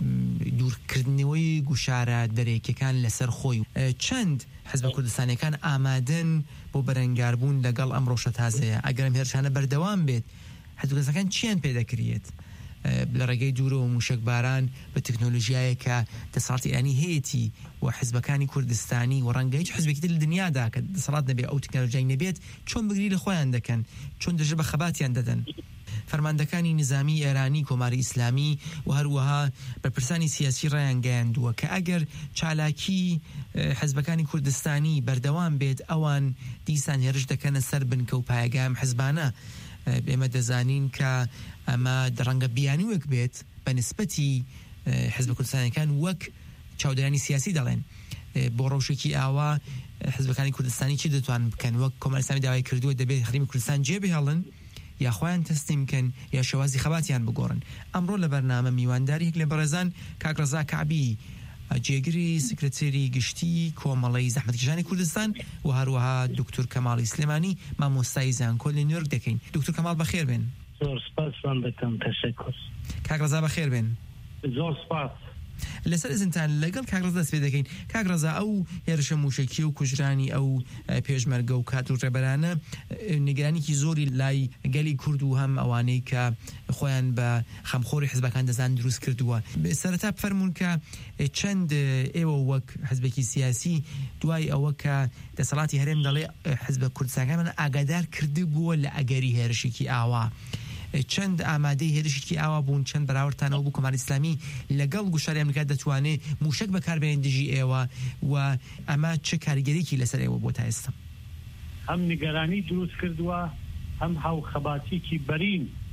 دوورکردنەوەی گوشارە دەرێکەکان لەسەر خۆی؟ چەند حزب کوردستانەکان ئامادەن بۆ بەرەنگاربوون لەگەڵ ئەم ڕۆژە تازەیە؟ ئەگەرم هێرشانە بەردەوام بێت حزب کوردستانەکان چیان پێدەکرێت لە ڕێگەی دوورەوە موشکباران بە تەکنۆلۆژیایە کە دەسەڵاتی ئێرانی هەیەی و حزبەکانی کوردستانی و ڕەنگە هیچ حزبێکی تر لە دنیادا کە دەسەڵات نەبێ ئەو تەکنۆلۆژیای نەبێت چۆن بگری لە خۆیان دەکەن، چۆن دەژە بە خەباتیان دەدەن؟ فەرماندەکانی نظامی ئێرانی کۆماری ئیسلامی و هەروەها بەرپرسانی سیاسی ڕایان گەیاندووە کە ئەگەر چالاکی حزبەکانی کوردستانی بەردەوام بێت ئەوان دیسان هێرش دەکەنە سەر بنکە و پایەگام حزبانە. ئێمە دەزانین کە ئەمە ڕەنگە بیانوەک بێت بە نسبەتی حزب کوردستانەکان وەک چاودێرانی سیاسی دەڵێن. بۆ ڕەوشێکی ئاوا حزبەکانی کوردستانی چی دەتوان بکەن؟ وەک کۆماری ئیسلامی داوای کردووە دەبێت هەرێمی کوردستان جێبهێڵن یا خۆیان تەسلیم بکەن یا شێوازی خەباتیان بگۆڕن. ئەمڕۆ لە بەرنامە میوانداریەک لە بەڕێزان کاک ڕەزا کەعبی، جێگری سکرتێری گشتی کۆمەڵەی زەحمەتکێشانی کوردستان و هەروەها دکتۆر کەماڵی سلێمانی مامۆستای زانکۆ لە نیویۆرک دەکەین. دکتۆر کەماڵ بەخێر بێن. زۆر سپاسمان دەکەم. تەشەکر. کاک ڕەزا بەخێر بێن. زۆر سپاس. لەسەر ئزنتان لەگەڵ کاک ڕەزا دەست پێ دەکەین. کاک ڕەزا، ئەو هێرشە موشکی و کوژرانی ئەو پێشمەرگە و کادر و ڕێبەرانە نیگەرانێکی زۆری لای گەلی کورد و هەم ئەوانەی کە خۆیان بە خەمخۆری حزبەکان دەزان دروست کردووە. سەرەتا بفەرمونون کە چەند ئێوە وەک حزبێکی سیاسی دوای ئەوە کە دەسەڵاتی هەرێم دەڵێ حزبە کوردستانەکان ئاگادار کردبووە لە ئەگەری هێرشێکی ئاوا، چەند ئامادەی هێرشێکی ئاوا بوون، چەند بەراوردتانەوە بوو کۆماری ئیسلامی لەگەڵ گوشاری ئەمریکا دەتوانێت موشک بەکاربێنن دژی ئێوە و ئەمە چه کاریگەریەکی لەسەر ئێوە بۆ تا ئێستا؟ هەم نیگەرانی دروست کردووە، هەم هاو خەباتێکی بەرین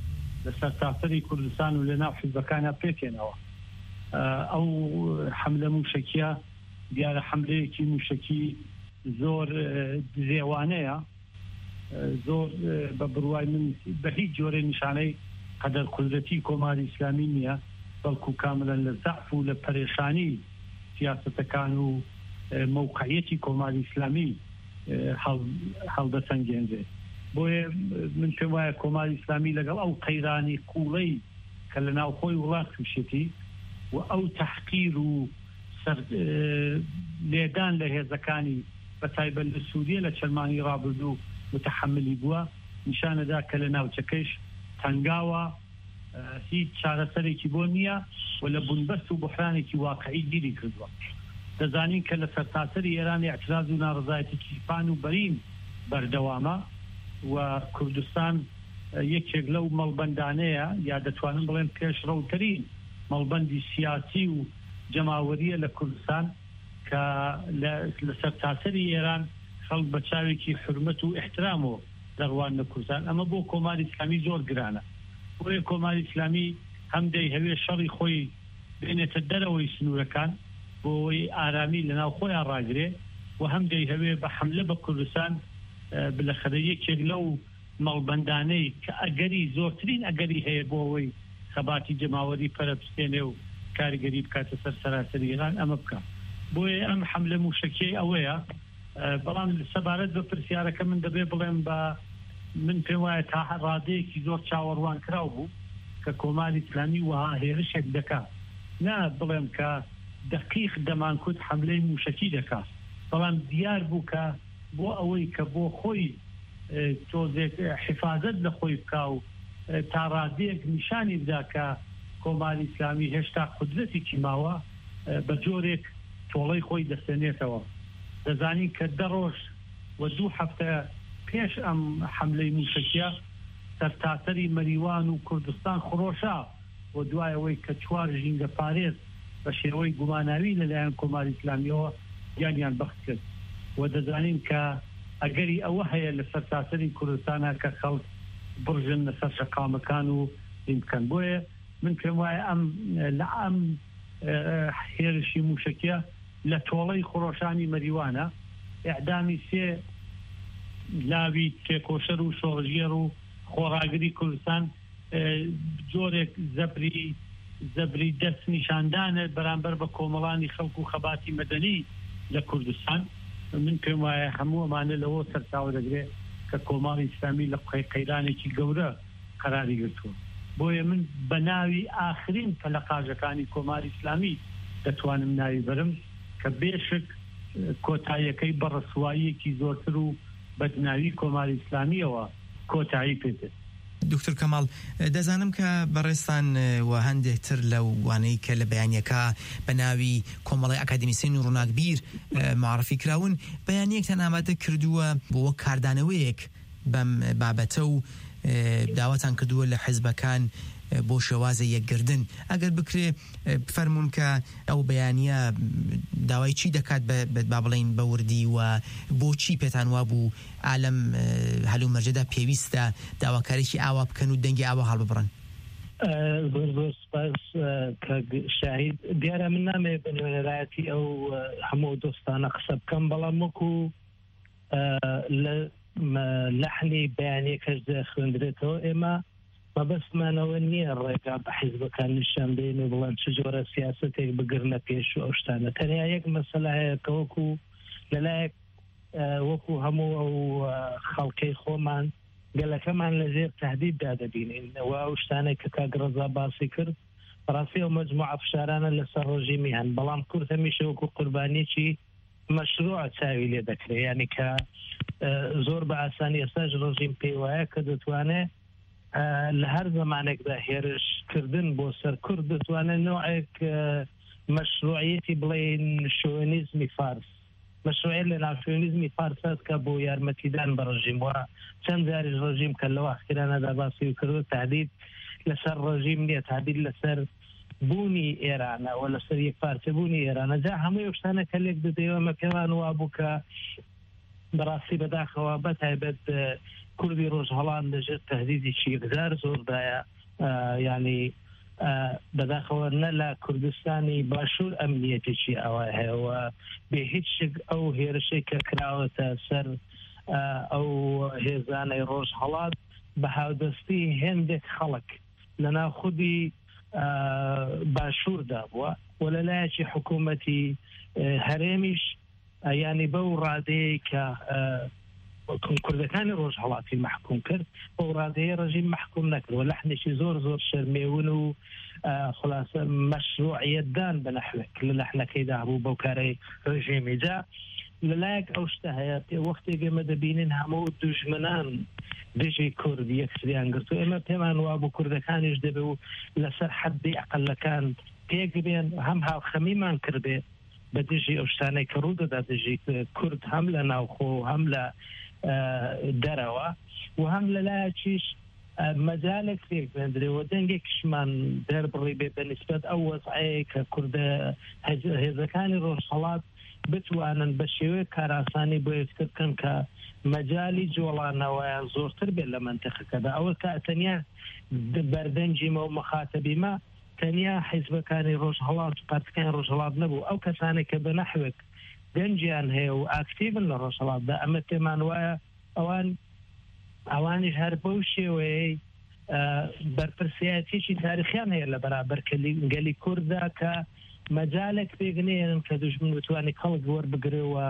لەسەر تاسەری کوردستان و لە ناو حیزبەکانە پێکێنەوە ئەو حملە موشکیە دیارە حملەیەکی موشکی زۆر دزێوانەیە زۆر بە بڕوای من بە هیچ جۆرە نیشانەی قەدەر قودرەتی کۆماری ئیسلامی نییە بەڵکو کاملەن لە زەعف و لە پەرێشانی سیاسەتەکان و موقعیەتی کۆماری ئیسلامی هەڵدەسەنگێنرێ بۆیە من پێم وایە کۆماری ئیسلامی لەگەڵ ئەو قەیرانی قوڵەی کە لە ناوخۆی وڵات تووشێتی و ئەو تەحقیر و لێدان لە هێزەکانی بەتایبەت لە سووریە لە چەرمانی ڕابردوو متحملی بووە نیشانەدا کە لە ناوچەکەیش تەنگاوە هیچ چارەسەرێکی بۆ نییە و لە بنبەست و بحرانێکی واقعی گیری کردووە دەزانین کە لە سەرتاسەری ئێران اعتراض و ناڕزایەتێکی پان و بەرین بەردەوامە و کوردستان یەکێک لەو مەڵبەندانەیە یا دەتوانم بڵێم پێشڕەوترین مەڵبەندی سیاسی و جەماوەریە لە کوردستان کە لە سەرتاسەری ئێران خەڵک بە چاوێکی حرمەت و احترامەوە دەڕوان لە کوردستان ئەمە بۆ کۆماری ئیسلامی زۆر گرانە بۆیە کۆماری ئیسلامی هەم دەی هەوێ شەڕی خۆی بێنێتە دەرەوەی سنوورەکان بۆی ئارامی لەناو خۆیان ڕاگرێ و هەم دەی هەوێ بە حملە بە کوردستان بلەخەرە یەکێک لەو مەڵبەندانەی کە ئەگەری زۆرترین ئەگەری هەیە بۆ ئەوەی خەباتی جەماوەری پەرەپستێنێ و کاریگەری بکاتە سەر سەراسەری ئێران ئەمە بکە بۆیە ئەم حملە موشەکیەی ئەوەیە بەڵام سەبارەت بە پرسیارەکە من دەبێ بڵێم بە من پێم وایە تا ڕادەیەکی زۆر چاوەڕوان کراو بوو کە کۆماری ئیسلامی وها هێرشێک دەکات نا بڵێم کە دقیق دەمانکوت حملەی موشکی دەکات بەڵام دیار بوو کە بۆ ئەوەی کە بۆ خۆی تۆزێک حفاظت لە خۆی بکا و تا ڕادەیەک نیشانی بدا کە کۆماری ئیسلامی هێشتا قودرەتێکی ماوە بە جۆرێک تۆڵەی خۆی دەستێنێتەوە دەزانین کە دە ڕۆژ و دوو هەفتە پێش ئەم حملەی موشکیە سەرتاسەری مەریوان و کوردستان خڕۆشا و دوایەوەی کە چوار ژینگە پارێز بە شێوەی گوماناوی لەلایەن کۆماری ئیسلامیەوە گیانیان بەخت کرد و دەزانین کە ئەگەری ئەوە هەیە لە سەرتاسەری کوردستانە کە خەڵک بڕژن لەسەر شەقامەکان و لین بکەن بۆیە من پێم وایە ئەم لە ئەم هێرشی موشکیە لە تۆڵەی خڕۆشانی مەریوانە ئیعدامی سێ لاوی تێکۆشەر و شۆڕژێر و خۆڕاگری کوردستان جۆرێک زەبری زەبری دەست نیشاندانە بەرامبەر بە کۆمەڵانی خەڵک و خەباتی مەدەنی لە کوردستان من پێم وایە هەموو ئەمانە لەوە سەرچاوە دەگرێت کە کۆماری ئیسلامی لە قەیرانێکی گەورە قەراری گرتووە بۆیە من بە ناوی ئاخرین پەلەقاژەکانی کۆماری ئیسلامی دەتوانم ناوی بەرم کە بێشک کۆتاییەکەی بە ڕسواییەکی زۆرتر و بەدناوی کۆماری ئیسلامیەوە کۆتایی پێدێت دکتۆر کەماڵ دەزانم کە بەڕێستان و هەندێکتر لەو وانەی کە لە بەیانیەکە بە ناوی کۆمەڵی ئەکادمیسین و ڕووناکبیر معرفی کراون بەیانیەکتان ئامادە کردووە بۆ وەک کاردانەوەیەک بەم بابەتە و داواتان کردووە لە حیزبەکان بۆ شێوازە یەکگردن ئەگەر بکرێ فەرمونون کە ئەو بەیانیە داوای چی دەکات با بڵین بەوردی و بۆچی پێتان وا بوو ئالەم هەلو مەرجەدا پێویستە داواکارێکی ئاوا بکەن و دەنگی ئاوا هەڵببڕن زۆر زۆر سپاس کە شاهید دیارە من نامەوێت بە نوێنەرایەتی ئەو هەموو دۆستانە قسە بکەم بەڵام وەکو لە لەحنی بەیانیەکەش خوێندرێتەوە ئێمە مەبەستمانەوە نییە ڕێگا بە حیزبەکان نیشان بدەین و بڵێن چ جۆرە سیاسەتێک بگرنە پێش و ئەو شتانە تەنیا یەک مەسەلە هەیە کە وەکو لەلایەک وەکو هەموو ئەو خەڵکەی خۆمان گەلەکەمان لەژێر تهدیددا دەبینین و ئەو شتانێک کە کاک ڕەزا باسی کرد بەڕاستی ئەو مەجموعە فشارانە لەسەر ڕۆژیمی هەن بەڵام کورد هەمیشە وەکو قوربانیەکی مەشروع چاوی لێ دەکرێت یعنی کە زۆر بە ئاسانی ئێستاش ڕۆژیم پێی وایە کە دەتوانێت لە هەر زمانێکدا هێرشکردن بۆ سەر کورد دەتوانێت نوعێک مەشروعیەتی بڵێن شۆنیزمی فارس مەشروعیت لە ناو شۆنیزمی فارس کە بۆ یارمەتیدان بە ڕژیم وە چەند جاریش ڕژیم کە لەو ئاخرانەدا باسی کردو تهدید لەسەر ڕژیم نییە تهدید لەسەر بوونی ئێرانە و لەسەر یەک پارچەبوونی ئێرانە جا هەموو شتانە کە لێک دەدەیەوە مە پێوان وا بوو کە بەڕاستی بەداخەوە بەتایبەت کوردی ڕۆژهەڵان لەژێر تهدیدێکی یەکجار زۆردایە ینی بەداخەوە لە کوردستانی باشوور ئەمنیەتێکی ئەوە هەیەەوە بێ هیچ شک ئەو هێرشەی کە کراوەتە سەر ئەو هێزانەی ڕۆژهەڵات بە هاودەستی هێندێک خەڵک لەناو خودی باشووردا بووە و لەلایەکی حکوومەتی هەرێمیش ینی بەو ڕادەیە کە کوردەکانی ڕۆژهەڵاتی محکوم کرد بەو ڕادەیە ڕژیم محکوم نەکرد و لەحنێکی زۆر زۆر شەرمێون و خلاصە مەشروعیەتدان بە نەحوێک لە لەحنەکەیدا بوو بەو کارەی ڕژیمیجا لەلایەک ئەو شتە هەیە پێ وەختێک ئێمە دەبینین هەموو دوژمنان دژی کورد یەکسریان گرت و ئێمە پێمان وا بوو کوردەکانیش دەبێ و لەسەر حەدی عەقەلەکان پێک بێن هەم هاوخەمیمان کردێ بە دژی ئەو شتانەی کە ڕوودەدا دژی کورد هەم لە ناوخۆ هەم لە دەرەوە و هەم لەلایەکیش مەجالێک فێک بێندرێەوە دەنگێکشمان دەربڕی بێ بەنسبەت ئەو وەزعەیە کە کوردە هێزەکانی ڕۆژهەڵات بتوانن بە شێوەیە کاراسانی بۆ یەکتر بکەن کە مەجالی جۆڵانەوەیان زۆرتر بێت لە منتەخەکەدا ئەوە کە تەنیا بەردەنجیمە و مەخاتەبیمە تەنیا حیزبەکانی ڕۆژهەڵات و پارتەکانی ڕۆژهەڵات نەبوو ئەو کەسانێک کە بە نەحوێک دەنجیان هەیە و ئاکتیڤن لە ڕۆژهەڵاتدا ئەمە پێمان وایە ئەوان ئەوانیش هەر بەو شێوەیە بەرپرسیەتێکی تاریخیان هەیە لە بەرابەر گەلی کووردا کە مەجالێک پێگنێنن کە دوژمن بتوانێت خەڵک وەربگرەوە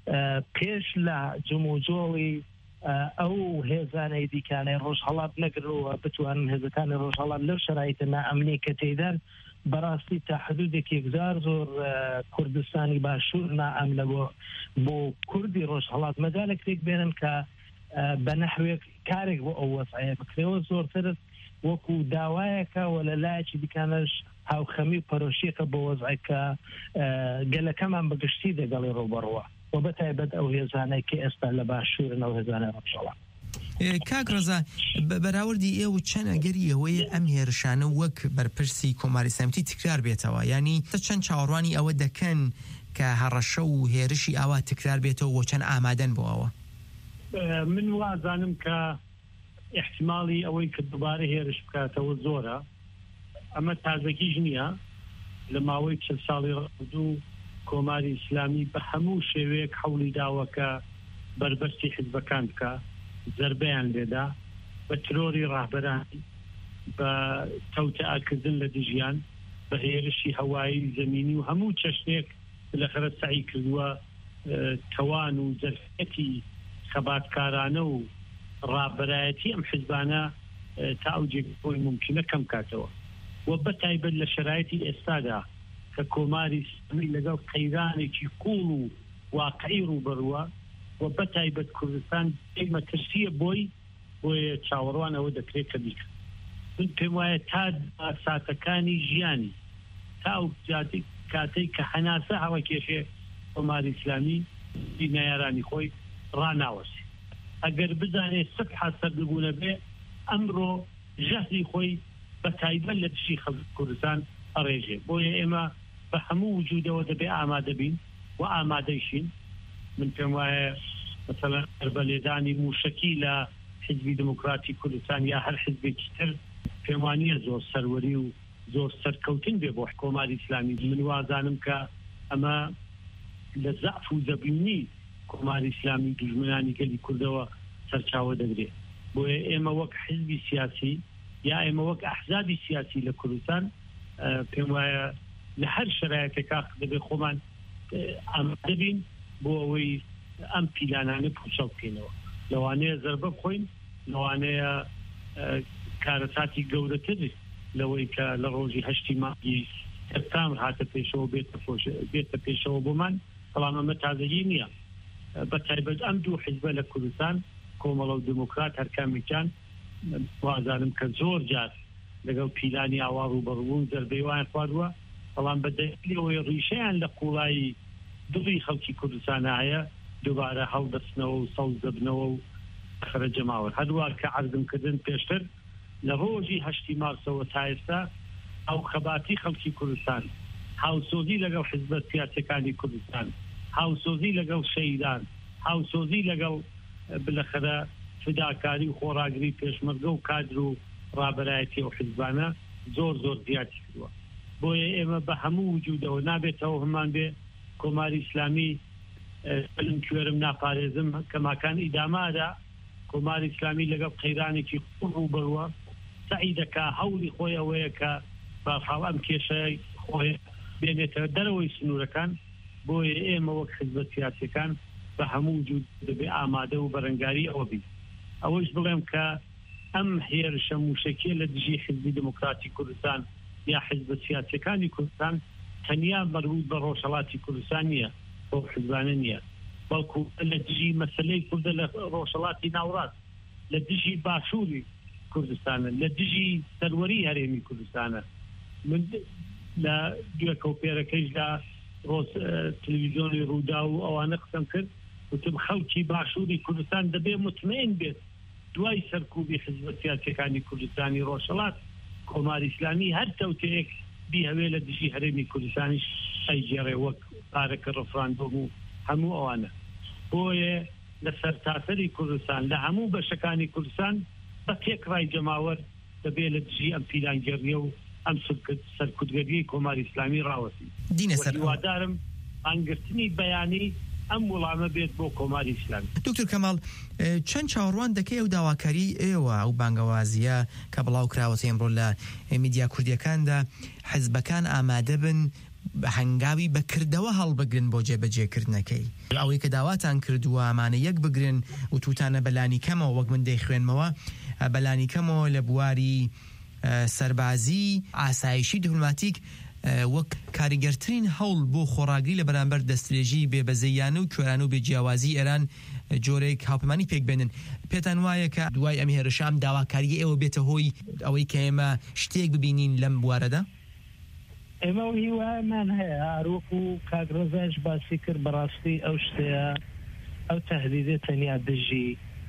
پێش لە جموجۆڵی ئەو هێزانەی دیکانەی ڕۆژهەڵات نەگرەوە بتوانن هێزەکانی ڕۆژهەڵات لەو شرایطە نائەمنی کە تێدان بەڕاستی تا حدودێکی گزار زۆر کوردستانی باشوور نائەمنە بۆ بۆ کوردی ڕۆژهەڵات مەجالێک پێک بێنن کە بە نەحوێک کارێک بۆ ئەو وەسعەیە بکرێەوە زۆرتر وەکو داوایەکە و لە لایەکی دیکانەش هاوخەمی و پەرۆشیەکە بە وەزعەکە گەلەکەمان بەگشتی دەگەڵی ڕۆبەڕەوە و بەتایبەت ئەو هێزانەی کە ئێستا لە باشوورن ئەو هێزانە ڕۆژهەڵات. کاک ڕەزا بەراوردی ئێوە چەند ئەگەری ئەوەیە ئەم هێرشانە وەک بەرپرسی کۆماری سەمتی تکرار بێتەوە ینی چەند چاوەڕوانی ئەوە دەکەن کە هەڕەشە و هێرشی ئاوا تکرار بێتەوە و چەند ئامادەن بۆ ئەوە؟ من وازانم کە احتمالی ئەوەی کە دووبارە هێرش بکاتەوە زۆرە ئەمە تازەکیش نییە لە ماوەی چەند ساڵی ڕابردوو کۆماری ئیسلامی بە هەموو شێوەیەک حەوڵی داوەکە بربەستی حیزبەکان بکە زەربەیان لێدا بە ترۆری ڕاهبەرانی بە تەوتەئاکردن لە دژیان بە هێرشی هەوایی زەمینی و هەموو چەشنێک بالاخره سعی کردووە توان و ظرفیەتی خەباتکارانە و ڕابەرایەتی ئەم حیزبانە تا ئەوجێک بۆی ممکنە کەم کاتەوە و بەتایبەت لە شرایطی ئێستادا کە کۆماری ئیسلامی لەگەڵ قەیرانێکی کوڵ و واقعی ڕووبەڕووە و بەتایبەت کوردستان مەترسیە بۆی بۆیە چاوەڕوانەوە دەکرێت کە بیکە. من پێم وایە تا ساتەکانی ژیانی تا ئەو کاتەی کە هەناسە هەوە کێشێ کۆماری ئیسلامی بینایارانی خۆی ڕناوەسێ ئەگەر بزانێت سەد حەسەر ببوونە بێ ئەمڕۆ ژەهری خۆی بە تایبەت لە دژی خەڵکی کوردستان ئەڕێژێ بۆیە ئێمە بە هەموو وجودەوە دەبێ ئامادە بین و ئامادەیشین. من پێم وایە مثلا بەلێدانی موشکی لە حیزبی دموکراتی کوردستان یا هەر حیزبێکی تر پێم وانییە زۆر سەروەری و زۆر سەرکەوتن بێ بۆ کۆماری ئیسلامی. من وازانم کە ئەمە لە زەعف و زەبیونی کۆماری ئیسلامی دوژمنانی گەلی کوردەوە سەرچاوە دەگرێت. بۆیە ئێمە وەک حیزبی سیاسی یا ئێمە وەک ئەحزابی سیاسی لە کوردستان پێم وایە لە هەر شرایطێکا دەبێت خۆمان ئامادە بین بۆ ئەوەی ئەم پیلانانە پوچە بکەینەوە، لەوانەیە زەربە بخۆین، لەوانەیە کارەساتی گەورەتر لەوەی کە لە ڕۆژی هەشتی مانگی سەپتامبر هاتە پێشەوە بێتە پێشەوە بۆمان، بەڵام ئەمە تازەگی نییە. بەتایبەت ئەم دوو حیزبە لە کوردستان کۆمەڵە و دموکرات هەرکامیان وازانم کە زۆر جار لەگەڵ پیلانی ئاوا ڕووبەڕوون زەربەی وایان خواردووە، بەڵام بەدەلیەوەی ڕیشەیان لە قوڵایی دڵی خەڵکی کوردستان هەیە دووبارە هەڵدەستنەوە و سەوز دەبنەوە و خەرەجەماوە. هەروە کە عەرزم کردن پێشتر لە ڕۆژی هەشتی مارسەوە تا ئێستا ئەو خەباتی خەڵکی کوردستان، هاوسۆزی لەگەڵ حیزبە سیاسیەکانی کوردستان، هاوسۆزی لەگەڵ شەهیدان، هاوسۆزی لەگەڵ بالاخره فداکاری و خۆراگری پێشمەرگە و کادر و ڕابەرایەتی و حیزبانە زۆر زۆر زیاتی کردووە بۆیە ئێمە بە هەموو وجودەوە نابێتەوە هەمان بێ کۆماری ئیسلامی لەم کوێرم ناپارێزم کەماکان ئیدامادا کۆماری ئیسلامی لەگەڵ قەیرانێکی ڕوو بڕوە سعی دەکا هەوڵی خۆی ئەوەیە کە باخاڵ ئەم کێشەی خۆی بێنێتەوە دەرەوەی سنوورەکان بۆیە ئێمە وەک حیزبە سیاسیەکان بە هەموو وجود دەبێ ئامادە و بەرەنگاری ئەوە بین ئەوەش بڵێم کە ئەم هێرشە موشکیە لە دژی حیزبی دموکراتی کوردستان یا حیزبە سیاسیەکانی کوردستان تەنیا مەربوط بە ڕۆژهەڵاتی کوردستان نییە بۆ حیزبانە نییە بەڵکو لە دژی مەسەلەی کوردە لە ڕۆژهەڵاتی ناوڕاست لە دژی باشووری کوردستانە لە دژی سەروەری هەرێمی کوردستانە من لە دوێ کۆپێرەکەیش لە ڕۆژ تەلەڤیزیۆنی ڕوودا و ئەوانە قسەم کرد وتم خەڵکی باشووری کوردستان دەبێ مطمئن بێت دوای سەرکوبی حیزبە سیاسیەکانی کوردستانی ڕۆژهەڵات کۆماری ئیسلامی هەر تەوتەیەک بیهەوێ لە دژی هەرێمی کوردستانیش ئەیگێڕێ وەک پارەکە ڕەفراندۆم و هەموو ئەوانە بۆیە لە سەرتاسەری کوردستان لە هەموو بەشەکانی کوردستان بە تێک ڕای جەماوەر دەبێ لە دژی ئەم پیلانگەڕیە و ئەم سەرکوتگەریەی کۆماری ئیسلامی ڕاوەسی هیوادارم ئانگرتنی بەیانی ئەم وەڵامە بێت بۆ کۆماری ئیسلامی. دکتۆر کەماڵ چەند چاوەڕوان دەکەی ئەو داواکاری ئێوە ئەو بانگەوازیە کە بڵاو کراوەتە ئەمڕۆ لە میدیا کوردیەکاندا حیزبەکان ئامادە بن هەنگاوی بەکردەوە هەڵبگرن بۆ جێبەجێکردنەکەی ئەوەی کە داواتان کردووە ئەمانە یەک بگرن و تووتانە بەلانی کەمەوە وەک من دەیخوێنمەوە بەلانی کەمەوە لە بواری سەربازی ئاسایشی دیپلۆماتیک وەک کاریگەرترین هەوڵ بۆ خۆڕاگری لە بەرامبەر دەستێژی بێبەزەیانە و کوێرانە و بێجیاوازی ئێران جۆرێک هاوپەیمانی پێک بێنن پێتان وایە کە دوای ئەم هێرشام داواکاری ئێوە بێتە هۆی ئەوەی کە ئێمە شتێک ببینین لەم بوارەدا؟ ئێمە هیوایمان هەیە هەروەک و کاگرۆزاش باسی کرد بەڕاستی ئەو شتەیە ئەو تەهدیدێ تەنیا دژی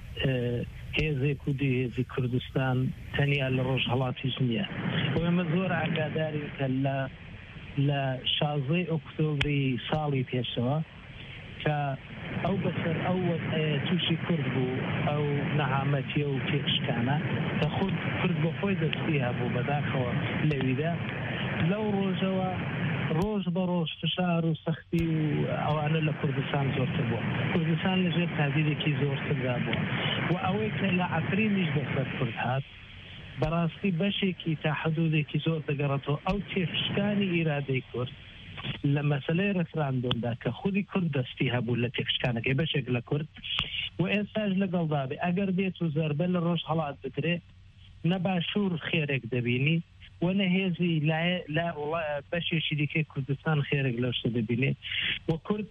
هێزێک و هێزی کوردستان تەنیا لە ڕۆژهەڵاتیش نییە و ئێمە زۆر ئاگادارین کە لە لە شازدەی ئۆکتۆبری ساڵی پێشەوە کە ئەو بەسەر ئەو تووشی کورد بوو ئەو نەهامەتیە و تێکشکانە کە خود کورد بۆ خۆی دەستی هەبوو بەداخەوە لەویدا لەو ڕۆژەوە ڕۆژ بە ڕۆژ فشار و سەختی و ئەوانە لە کوردستان زۆرتر بووە کوردستان لەژێر تهدیدێکی زۆرتردا بووە و ئەوەی کە لە عەفرینیش بەسەر کورد هات بەڕاستی بەشێکی تا حدودێکی زۆر دەگەڕێتەوە ئەو تێکشکانی ئیرادەی کورد لە مەسەلەی ڕەفراندۆمدا کە خودی کورد دەستی هەبوو لە تێکشکانەکەی بەشێک لە کورد و ئێستاش لەگەڵدا بێ ئەگەر بێت و زەربە لە ڕۆژ هەڵات بکرێ نە باشوور خێرێک دەبینی و نەهێزی لا بەشێکی دیکەی کوردستان خێرێک لەو شتە دەبینێت و کورد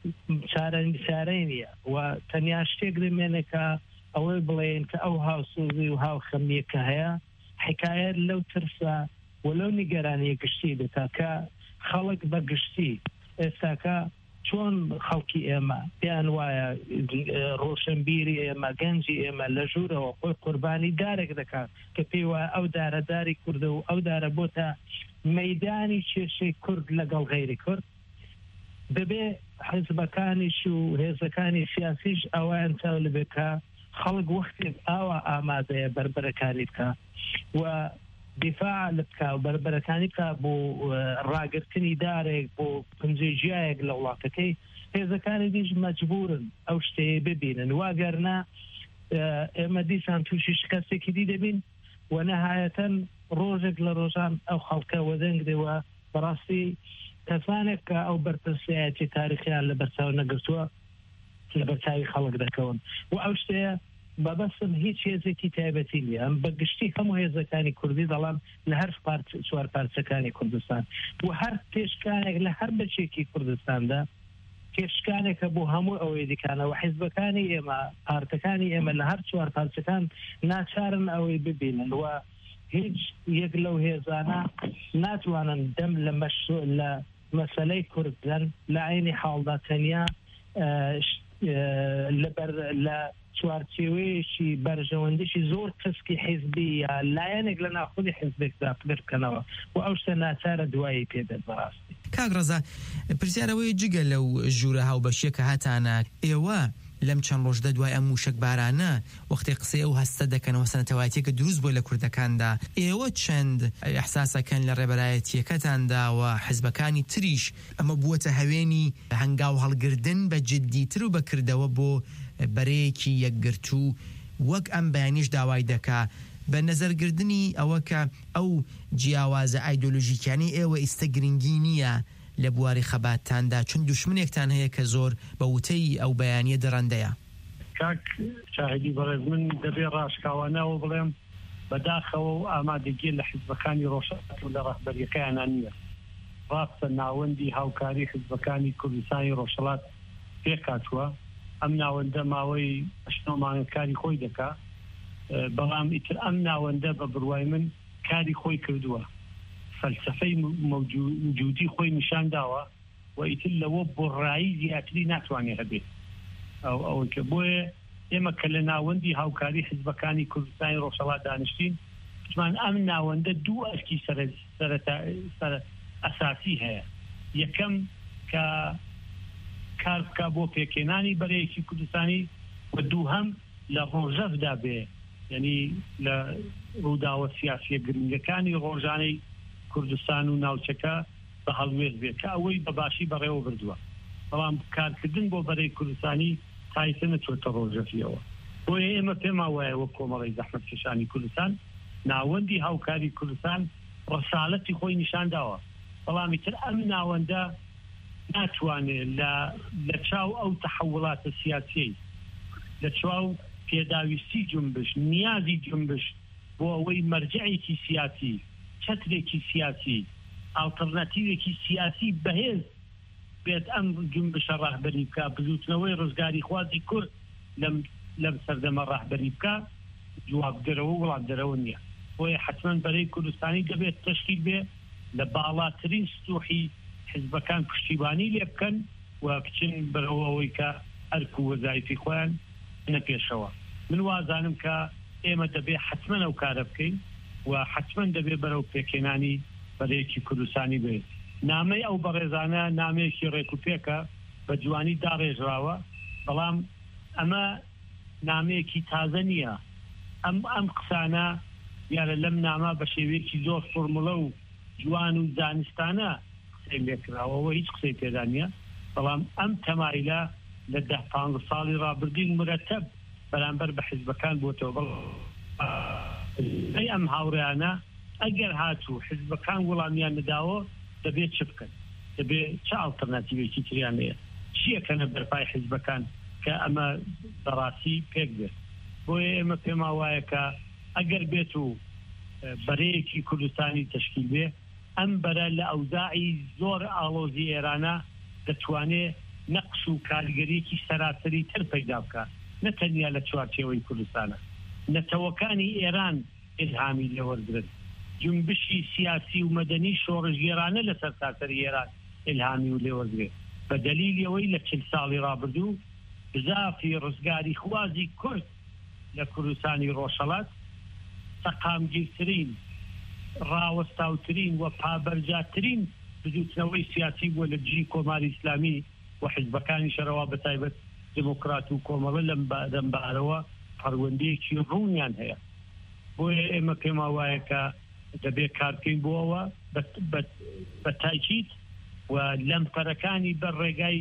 چارەی نییە و تەنیا شتێک دەمێنێکە ئەوەی بڵێن کە ئەو هاوسوزی و هاو خەمیە کە هەیە حکایەت لەو ترسە و لەو نیگەرانیە گشتی دەکا کە خەڵک بە گشتی ئێستاکە چۆن خەڵکی ئێمە پێیان وایە ڕۆشنبیری ئێمە گەنجی ئێمە لە ژوورەوە خۆی قوربانی دارێک دەکات کە پێی وایە ئەو دارەداری کوردە و ئەو دارە بۆتە مەیدانی کێشەی کورد لەگەڵ غەیری کورد دەبێ حیزبەکانیش و هێزەکانی سیاسیش ئەویان چاو لەبێ کە خەڵک وەختێک ئاوا ئامادەیە بەربەرەکانی بکە و دیفاع لە بکە و بەربەرەکانی بکە بۆ ڕاگرتنی دارێک بۆ پنجێژیایەک لە وڵاتەکەی هێزەکانی دیش مەجبورن ئەو شتەیە ببینن واگەرنا ئێمە دیسان تووشی شکستێکی دی دەبین و نەهایەتەن ڕۆژێک لە ڕۆژان ئەو خەڵکە وەدەنگرەوە بەڕاستی کەسانێک کە ئەو بەرپرسایەتی تاریخیان لە بەرچاو نەگرتووە لە بەرچاوی خەڵک دەکەون و ئەو شتەیە بەبەستم هیچ هێزێکی تایبەتی نییە ئەم بەگشتی هەموو هێزەکانی کوردی دەڵام لە هەر چوار پارچەکانی کوردستان و هەر پێشکانێک لە هەر بەچێکی کوردستاندا پێشکانێکە بۆ هەموو ئەوەی دیکانەوە حیزبەکانی ئێمە پارتەکانی ئێمە لە هەر چوار پارچەکان ناچارن ئەوەی ببینن و هیچ یەک لەو هێزانە ناتوانن دەم لە مەشروع لە مەسەلەی کوردن لە عینی حاڵدا تەنیا لەبەر لە چوارچێوەیەکی بەرژەوەندیشی زۆر کەسکی حیزبی یا لایەنێک لە ناخودی حیزبێکدا پدر بکەنەوە و ئەو شتە ناچارە دوایی پێدەت بەڕاستی. کاک ڕەزا پرسیارەوەی جگە لەو ژوورە هاوبەشیە کە هاتانە ئێوە لەم چەند ڕۆژدە دوای ئەم موشک بارانە وەختی قسەی ئەو هەستە دەکەنەوە سەنەتەوایەتیەکە دروست بۆی لە کوردەکاندا ئێوە چەند ئەحساسەکەن لە ڕێبەرایەتیەکەتاندا و حیزبەکانی تریش ئەمە بووەتە هەوێنی هەنگاو هەڵگردن بە جددیتر و بەکردەوە بۆ بەرەیەکی یەکگرتوو وەک ئەم بەیانیش داوای دەکا بە نەزەرگردنی ئەوە کە ئەو جیاوازە ئایدۆلۆژیکانی ئێوە ئیستە گرنگی نییە لە بواری خەباتتاندا چون دوشمنێکتان هەیە کە زۆر بە وتەی ئەو بەیانیە دەڕەندەیە. کاک شاهدی بەڕێز من دەبێ ڕاشکاوانەوە بڵێم بەداخەوە و ئامادەگی لە حیزبەکانی ڕۆژهەڵات و لە ڕەهبەریەکەیانان نییە. ڕاستە ناوەندی هاوکاری حیزبەکانی کوردستانی ڕۆژهەڵات پێکاتووە ئەم ناوەندە ماوەی ئەشنۆمانەکاری خۆی دەکا بەڵام ئیتر ئەم ناوەندە بە بڕوای من کاری خۆی کردووە فەلسفەی موجودی خۆی نیشان داوە و ئیتر لەوە بۆڕایی زیاتری ناتوانێت هەبێت ئەو ئەوەی کە بۆیە ئێمە کە لە ناوەندی هاوکاری حیزبەکانی کوردستانی ڕۆژهەڵات دانیشتین پشمان ئەم ناوەندە دوو ئەشکی سەر ئەساسی هەیە یەکەم کە کار بکە بۆ پێکێنانی بەرەیەکی کوردستانی و دووهەم لە ڕۆژەفدا بێ یعنی لە ڕووداوە سیاسیە گرنگەکانی ڕۆژانەی کوردستان و ناوچەکە بە هەڵوێز بێت کە ئەوەی بەباشی بەڕێوە بردووە بەڵام کارکردن بۆ بەرەی کوردستانی تایسە نەچۆتە ڕۆژەفیەوە بۆیە ئێمە پێما وایە وە کۆمەڵی زەحمەتکێشانی کوردستان ناوەندی هاوکاری کوردستان ڕەسالەتی خۆی نیشان داوە بەڵامی تر ئەم ناوەندە ناتوانێت لە چاو ئەو تەحولاتە سیاسیی لە چاو پێداویستی جنبش نیازی جنبش بۆ ئەوەی مەرجعێکی سیاسی چەترێکی سیاسی ئالتەرناتیوێکی سیاسی بەهێز بێت ئەم جنبشە ڕاهبەری بکە بزوتنەوەی ڕزگاری خوازی کورد لەم سەردەمە ڕاهبەری بکە جوابدەرەوە وڵاتدەرەوە نییە بۆیە حتمەن بەرەی کوردستانی دەبێت تەشکیل بێ لە باڵاترین ستوحی حیزبەکان پشتیبانی لێ بکەن و بچین بەرەوەی کە ئەرک و وەزایفی خۆیان نەپێشەوە من وازانم کە ئێمە دەبێ حتمەن ئەو کارە بکەین و حتمەن دەبێ بەرەو پێکێنانی بەرەیەکی کوردستانی بێت نامەی ئەو بەڕێزانە نامەیەکی ڕێکوپێکە بە جوانی داڕێژراوە بەڵام ئەمە نامەیەکی تازە نییە ئەم ئەم قسانە یاە لەم نامە بە شێوەیەکی زۆر فۆرموڵە و جوان و زانستانە قسەی لێکراوەوە هیچ قسەی پێدا نییە بەڵام ئەم تەمایلە لە دە پانزە ساڵی ڕابردین مرەتەب بەرامبەر بە حیزبەکان بۆتەوە بڵ ئەم هاوڕیانە ئەگەر هاتوو حیزبەکان وەڵامیان نەداوە دەبێت چ بکەن دەبێت چه ئالتەرناتیڤێکی تریان هەیە چیەکەنە بەرپای حیزبەکان کە ئەمە بەڕاستی پێک بێت بۆیە ئێمە پێما وایە کە ئەگەر بێت و بەرەیەکی کوردستانی تشکیل بێ ئەم بەرە لە ئەوزاعی زۆر ئاڵۆزی ئێرانە دەتوانێت نەقش و کارگەریەکی سەراسەری تر پەیدا بکات نەتەنیا لە چوارچێوەی کوردستانە نەتەوەکانی ئێران ئیلهامی لێوەرگرن جنبشی سیاسی و مەدەنی شۆڕژگێرانە لە سەر تاسەری ئێران ئیلهامی و لێوەرگرێت بە دەلیلی ئەوەی لە چل ساڵی ڕابردوو بزافی ڕزگاری خوازی کورد لە کوردستانی ڕۆژهەڵات سەقامگیرترین ڕاوەستاوترین و پابەرجاترین بزوتنەوەی سیاسی بووە لە دژی کۆماری ئیسلامی و حیزبەکانی شەرەوە بە تایبەت دموکرات و کۆمەڵە لەم بارەوە پەروەندەیەکی ڕوونیان هەیە بۆیە ئێمە پێما وایە کە دەبێت کارکەین بۆەوە بە تاکید و لەمپەرەکانی بەر ڕێگای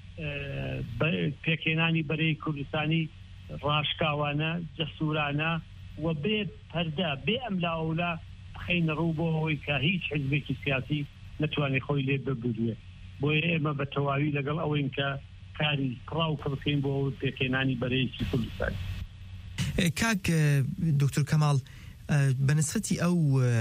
پێکێنانی بەرەی کوردستانی ڕاشکاوانە جەسوورانە و بێ پەردە بێ ئەم لاولا بخەینە ڕوو بۆ ئەوەی کە هیچ حیزبێکی سیاسی نەتوانێت خۆی لێ ببودوێت بۆیە ئێمە بە تەواوی لەگەڵ ئەوەین کە کاری کڕاو کڕکەین بۆ پێکێنانی بەرەیەکی کوردستانی. کاک دکتۆر کەماڵ بەنسبەتی ئەو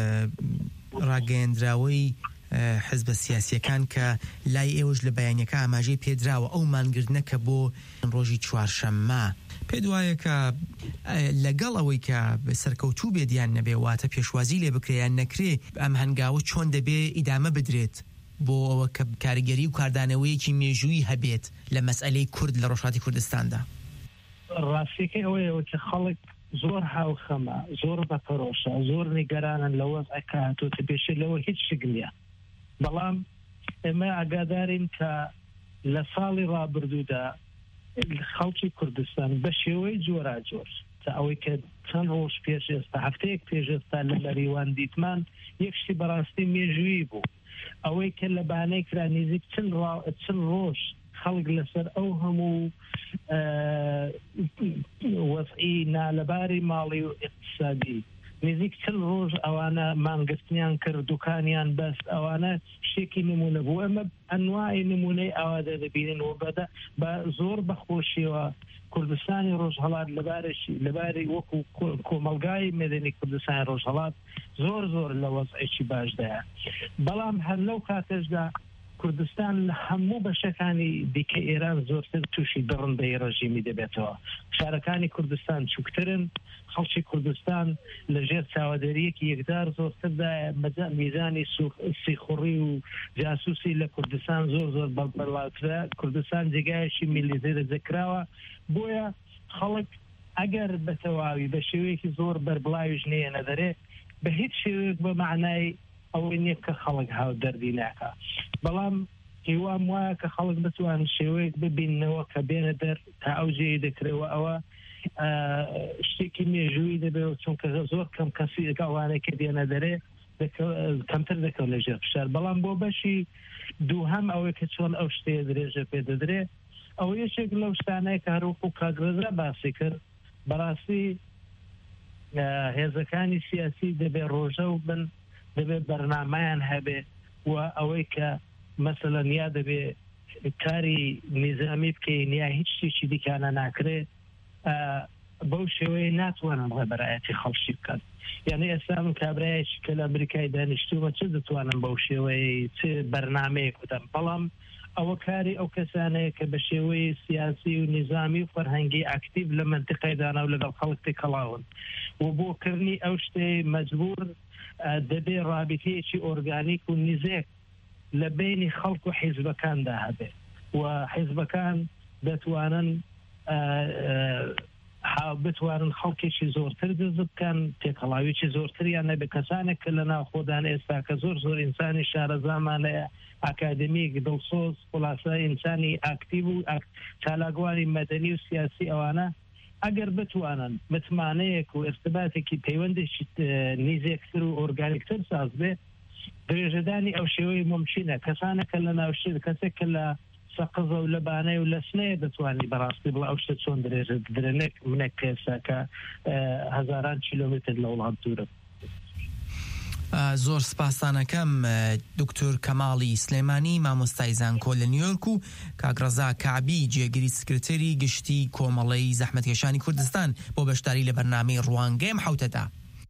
ڕاگەیەندراوەی حزبە سیاسیەکان کە لای ئێوەش لە بەیانیەکە ئاماژەی پێدراوە ئەو مانگردنەکە بۆ ڕۆژی چوارشەممە پێ وایە کە لەگەڵ ئەوەی کە سەرکەوتوو بێدیان نەبێ واتە پێشوازی لێ بکرێیان نەکرێ ئەم هەنگاوە چۆن دەبێ ئیدامە بدرێت بۆ ئەوە کە کاریگەری و کاردانەوەیەکی مێژووی هەبێت لە مەسئلەی کورد لە ڕۆژهەڵاتی کوردستاندا. ڕاستیەکەی ئەوەیەوە کە خەڵک زۆر هاوخەمە زۆر بەپەرۆشە زۆر نیگەرانن لە وەزعەکە هاتووتە پێشێ لەوە هیچ شگلیە بەڵام ئێمە ئاگادارین کە لە ساڵی ڕابردوودا خەڵکی کوردستان بە شێوەی جۆرا جۆر تا ئەوەی کە چەند ڕۆژ پێش ئێستا هەفتەیەک پێش ئێستا لە لەریوان دیتمان یەکشتی بەڕاستی مێژووی بوو ئەوەی کە لە بانەی کرا نزیک چەند ڕۆژ خەڵک لەسەر ئەو هەموو وەزعی نالەباری ماڵی و اقتصادی نزیک چەند ڕۆژ ئەوانە مانگرتنیان کرد دوکانیان بەست ئەوانە شتێکی نمونە بوو ئەمە ئەنواعی نمونەی ئەوادە دەبینن و بەدە بە زۆر بەخۆشیەوە کوردستانی ڕۆژهەڵات لەبارەشی لەباری وەکو کۆمەلگای مەدەنی کوردستانی ڕۆژهەڵات زۆر زۆر لە وەزعێکی باشدایە بەڵام هەر لەو کاتەشدا کوردستان لە هەموو بەشەکانی دیکە ئێران زۆرتر تووشی دڕندەی ڕژیمی دەبێتەوە شارەکانی کوردستان چووکترن خەڵکی کوردستان لە ژێر چاوەدەریەکی یەکدار زۆرتردا میزانی سیخوڕی و جاسوسی لە کوردستان زۆر زۆر بەڵاوترە کوردستان جێگایەکی میلیزێ دەکراوە بۆیە خەڵک ئەگەر بە تەواوی بە شێوەیەکی زۆر بەربڵاویش نێنە دەرێ بە هیچ شێوەیەک بە معنای ئەوەی نییە کە خەڵک هاو دەردی ناکە بەڵام هیوام وایە کە خەڵک بتوانن شێوەیەک ببینەوە کە بێنە دەر تا ئەو جێی دەکرێەوە ئەوە شتێکی مێژووی دەبێت چونکە زۆر کەم کەسی ئەوانەی کە دێنە دەرێ کەمتر دەکەوت لە ژێر فشار بەڵام بۆ بەشی دوو هەم ئەوەی کە چۆن ئەو شتەیە درێژە پێ دەدرێ ئەو یەکێک لەو شتانەیە کە هەروەکو کاگرێزرا باسی کرد بەڕاستی هێزەکانی سیاسی دەبێت ڕۆژە و بن دەبێت بەرنامەیان هەبێ و ئەوەی کە مەسەلەن یا دەبێت کاری نیزامی بکەین یا هیچ شتێکی دیکانە ناکرێ بەو شێوەیە ناتوانن ڕێبەرایەتی خەڵکی بکەن یعنی ئێستا من کابرایەکی کە لە ئەمریکای دانیشتوومە چ دەتوانم بەو شێوەیە چ بەرنامەیەک بدەم بەڵام ئەوە کاری ئەو کەسانەیە کە بە شێوەی سیاسی و نظامی و فەرهەنگی ئاکتیو لە منتقەیدانا و لەگەڵ خەڵک تێکەڵاون و بۆکردنی ئەو شتەی مەجبور دەبێ ڕابطەیەکی ئۆرگانیک و نزیک لە بینی خەڵک و حیزبەکاندا هەبێ و حیزبەکان دەتوانن بتوانن خەڵکێکی زۆرتر دەست بکەن تێکەڵاویی زۆرتریان نەبێ کەسانێک کە لە ناوخۆدان ئێستا کە زۆر زۆر ئینسانی شارەزامانەیە ئاکادمیک دڵسۆز خلاصە ئینسانی ئاکتیو و چالاگوانی مەدەنی و سیاسی ئەوانە ئەگەر بتوانن متمانەیەک و ارتباطێکی پەیوەندێکی نزیکتر و ئۆرگانیکتر ساز بێ درێژەدانی ئەو شێوەی ممکنە کەسانێکە لە ناوشێ کەسێک کە لە سەقزە و لە بانەی و لە سنەیە دەتوانانی بەڕاستی بڵ ئەو شتە چۆن درێژە درێنێک منێک کێسا کە هەزاران کیلۆمتر لە وڵات دوورە. زۆر سپاسانەکەم دکتۆر کەماڵی سلێمانی مامۆستای زانکۆ لە نیویۆرک و کاگڕەزا کابی جێگیری سکرتێری گشتی کۆمەڵەی زەحمەتکێشانی کوردستان بۆ بەشداری لە بەرنامەی ڕوانگەیم حوتەدا.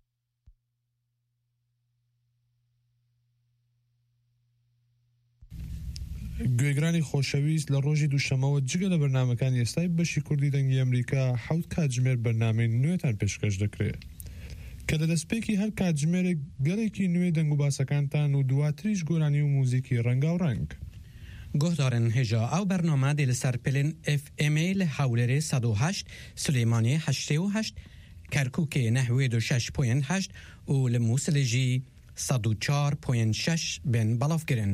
گوێگرانی خۆشەویست لە ڕۆژی دووشەمەوە جگە لە بەرنامەکانی ئێستای بەشی کوردی دەنگی ئەمریکا حەوت کاتژمێر بەرنامەی نوێتان پێشکەش دەکرێت کە لە دەستپێکی هەر کاتژمێرێک گەڵێکی نوێ دەنگ و باسەکانتان و دواتریش گۆرانی و موزیکی ڕەنگا و ڕەنگ. گۆهدارن هێژا ئەو بەرنامە دێ لەسەر پلن ئف ئێم ای لە هەولێرێ سەد و هەشت سلێمانی هەشتێ و هەشت کەرکووکێ نەحوێ دو شەش پۆیەن هەشت و لە مووسلێژی سەد و چار پۆیەن شەش بن بەڵافگرن.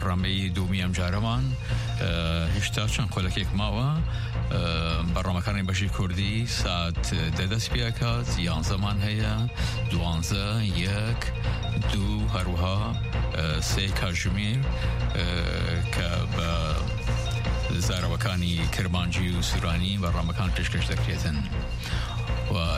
برنامه دومی ام جارمان هشتا چند قولکێک ماوە بەڕۆمەکانی بەشی کوردی سات دەدەست پێکات یان زەمان هەیە دوانزە یەک دوو هەروها سێ کاتژمێر کە بە زارەوەکانی کرمانجی و سورانی بەڕۆمەکان پێشکەش دەکرێتن و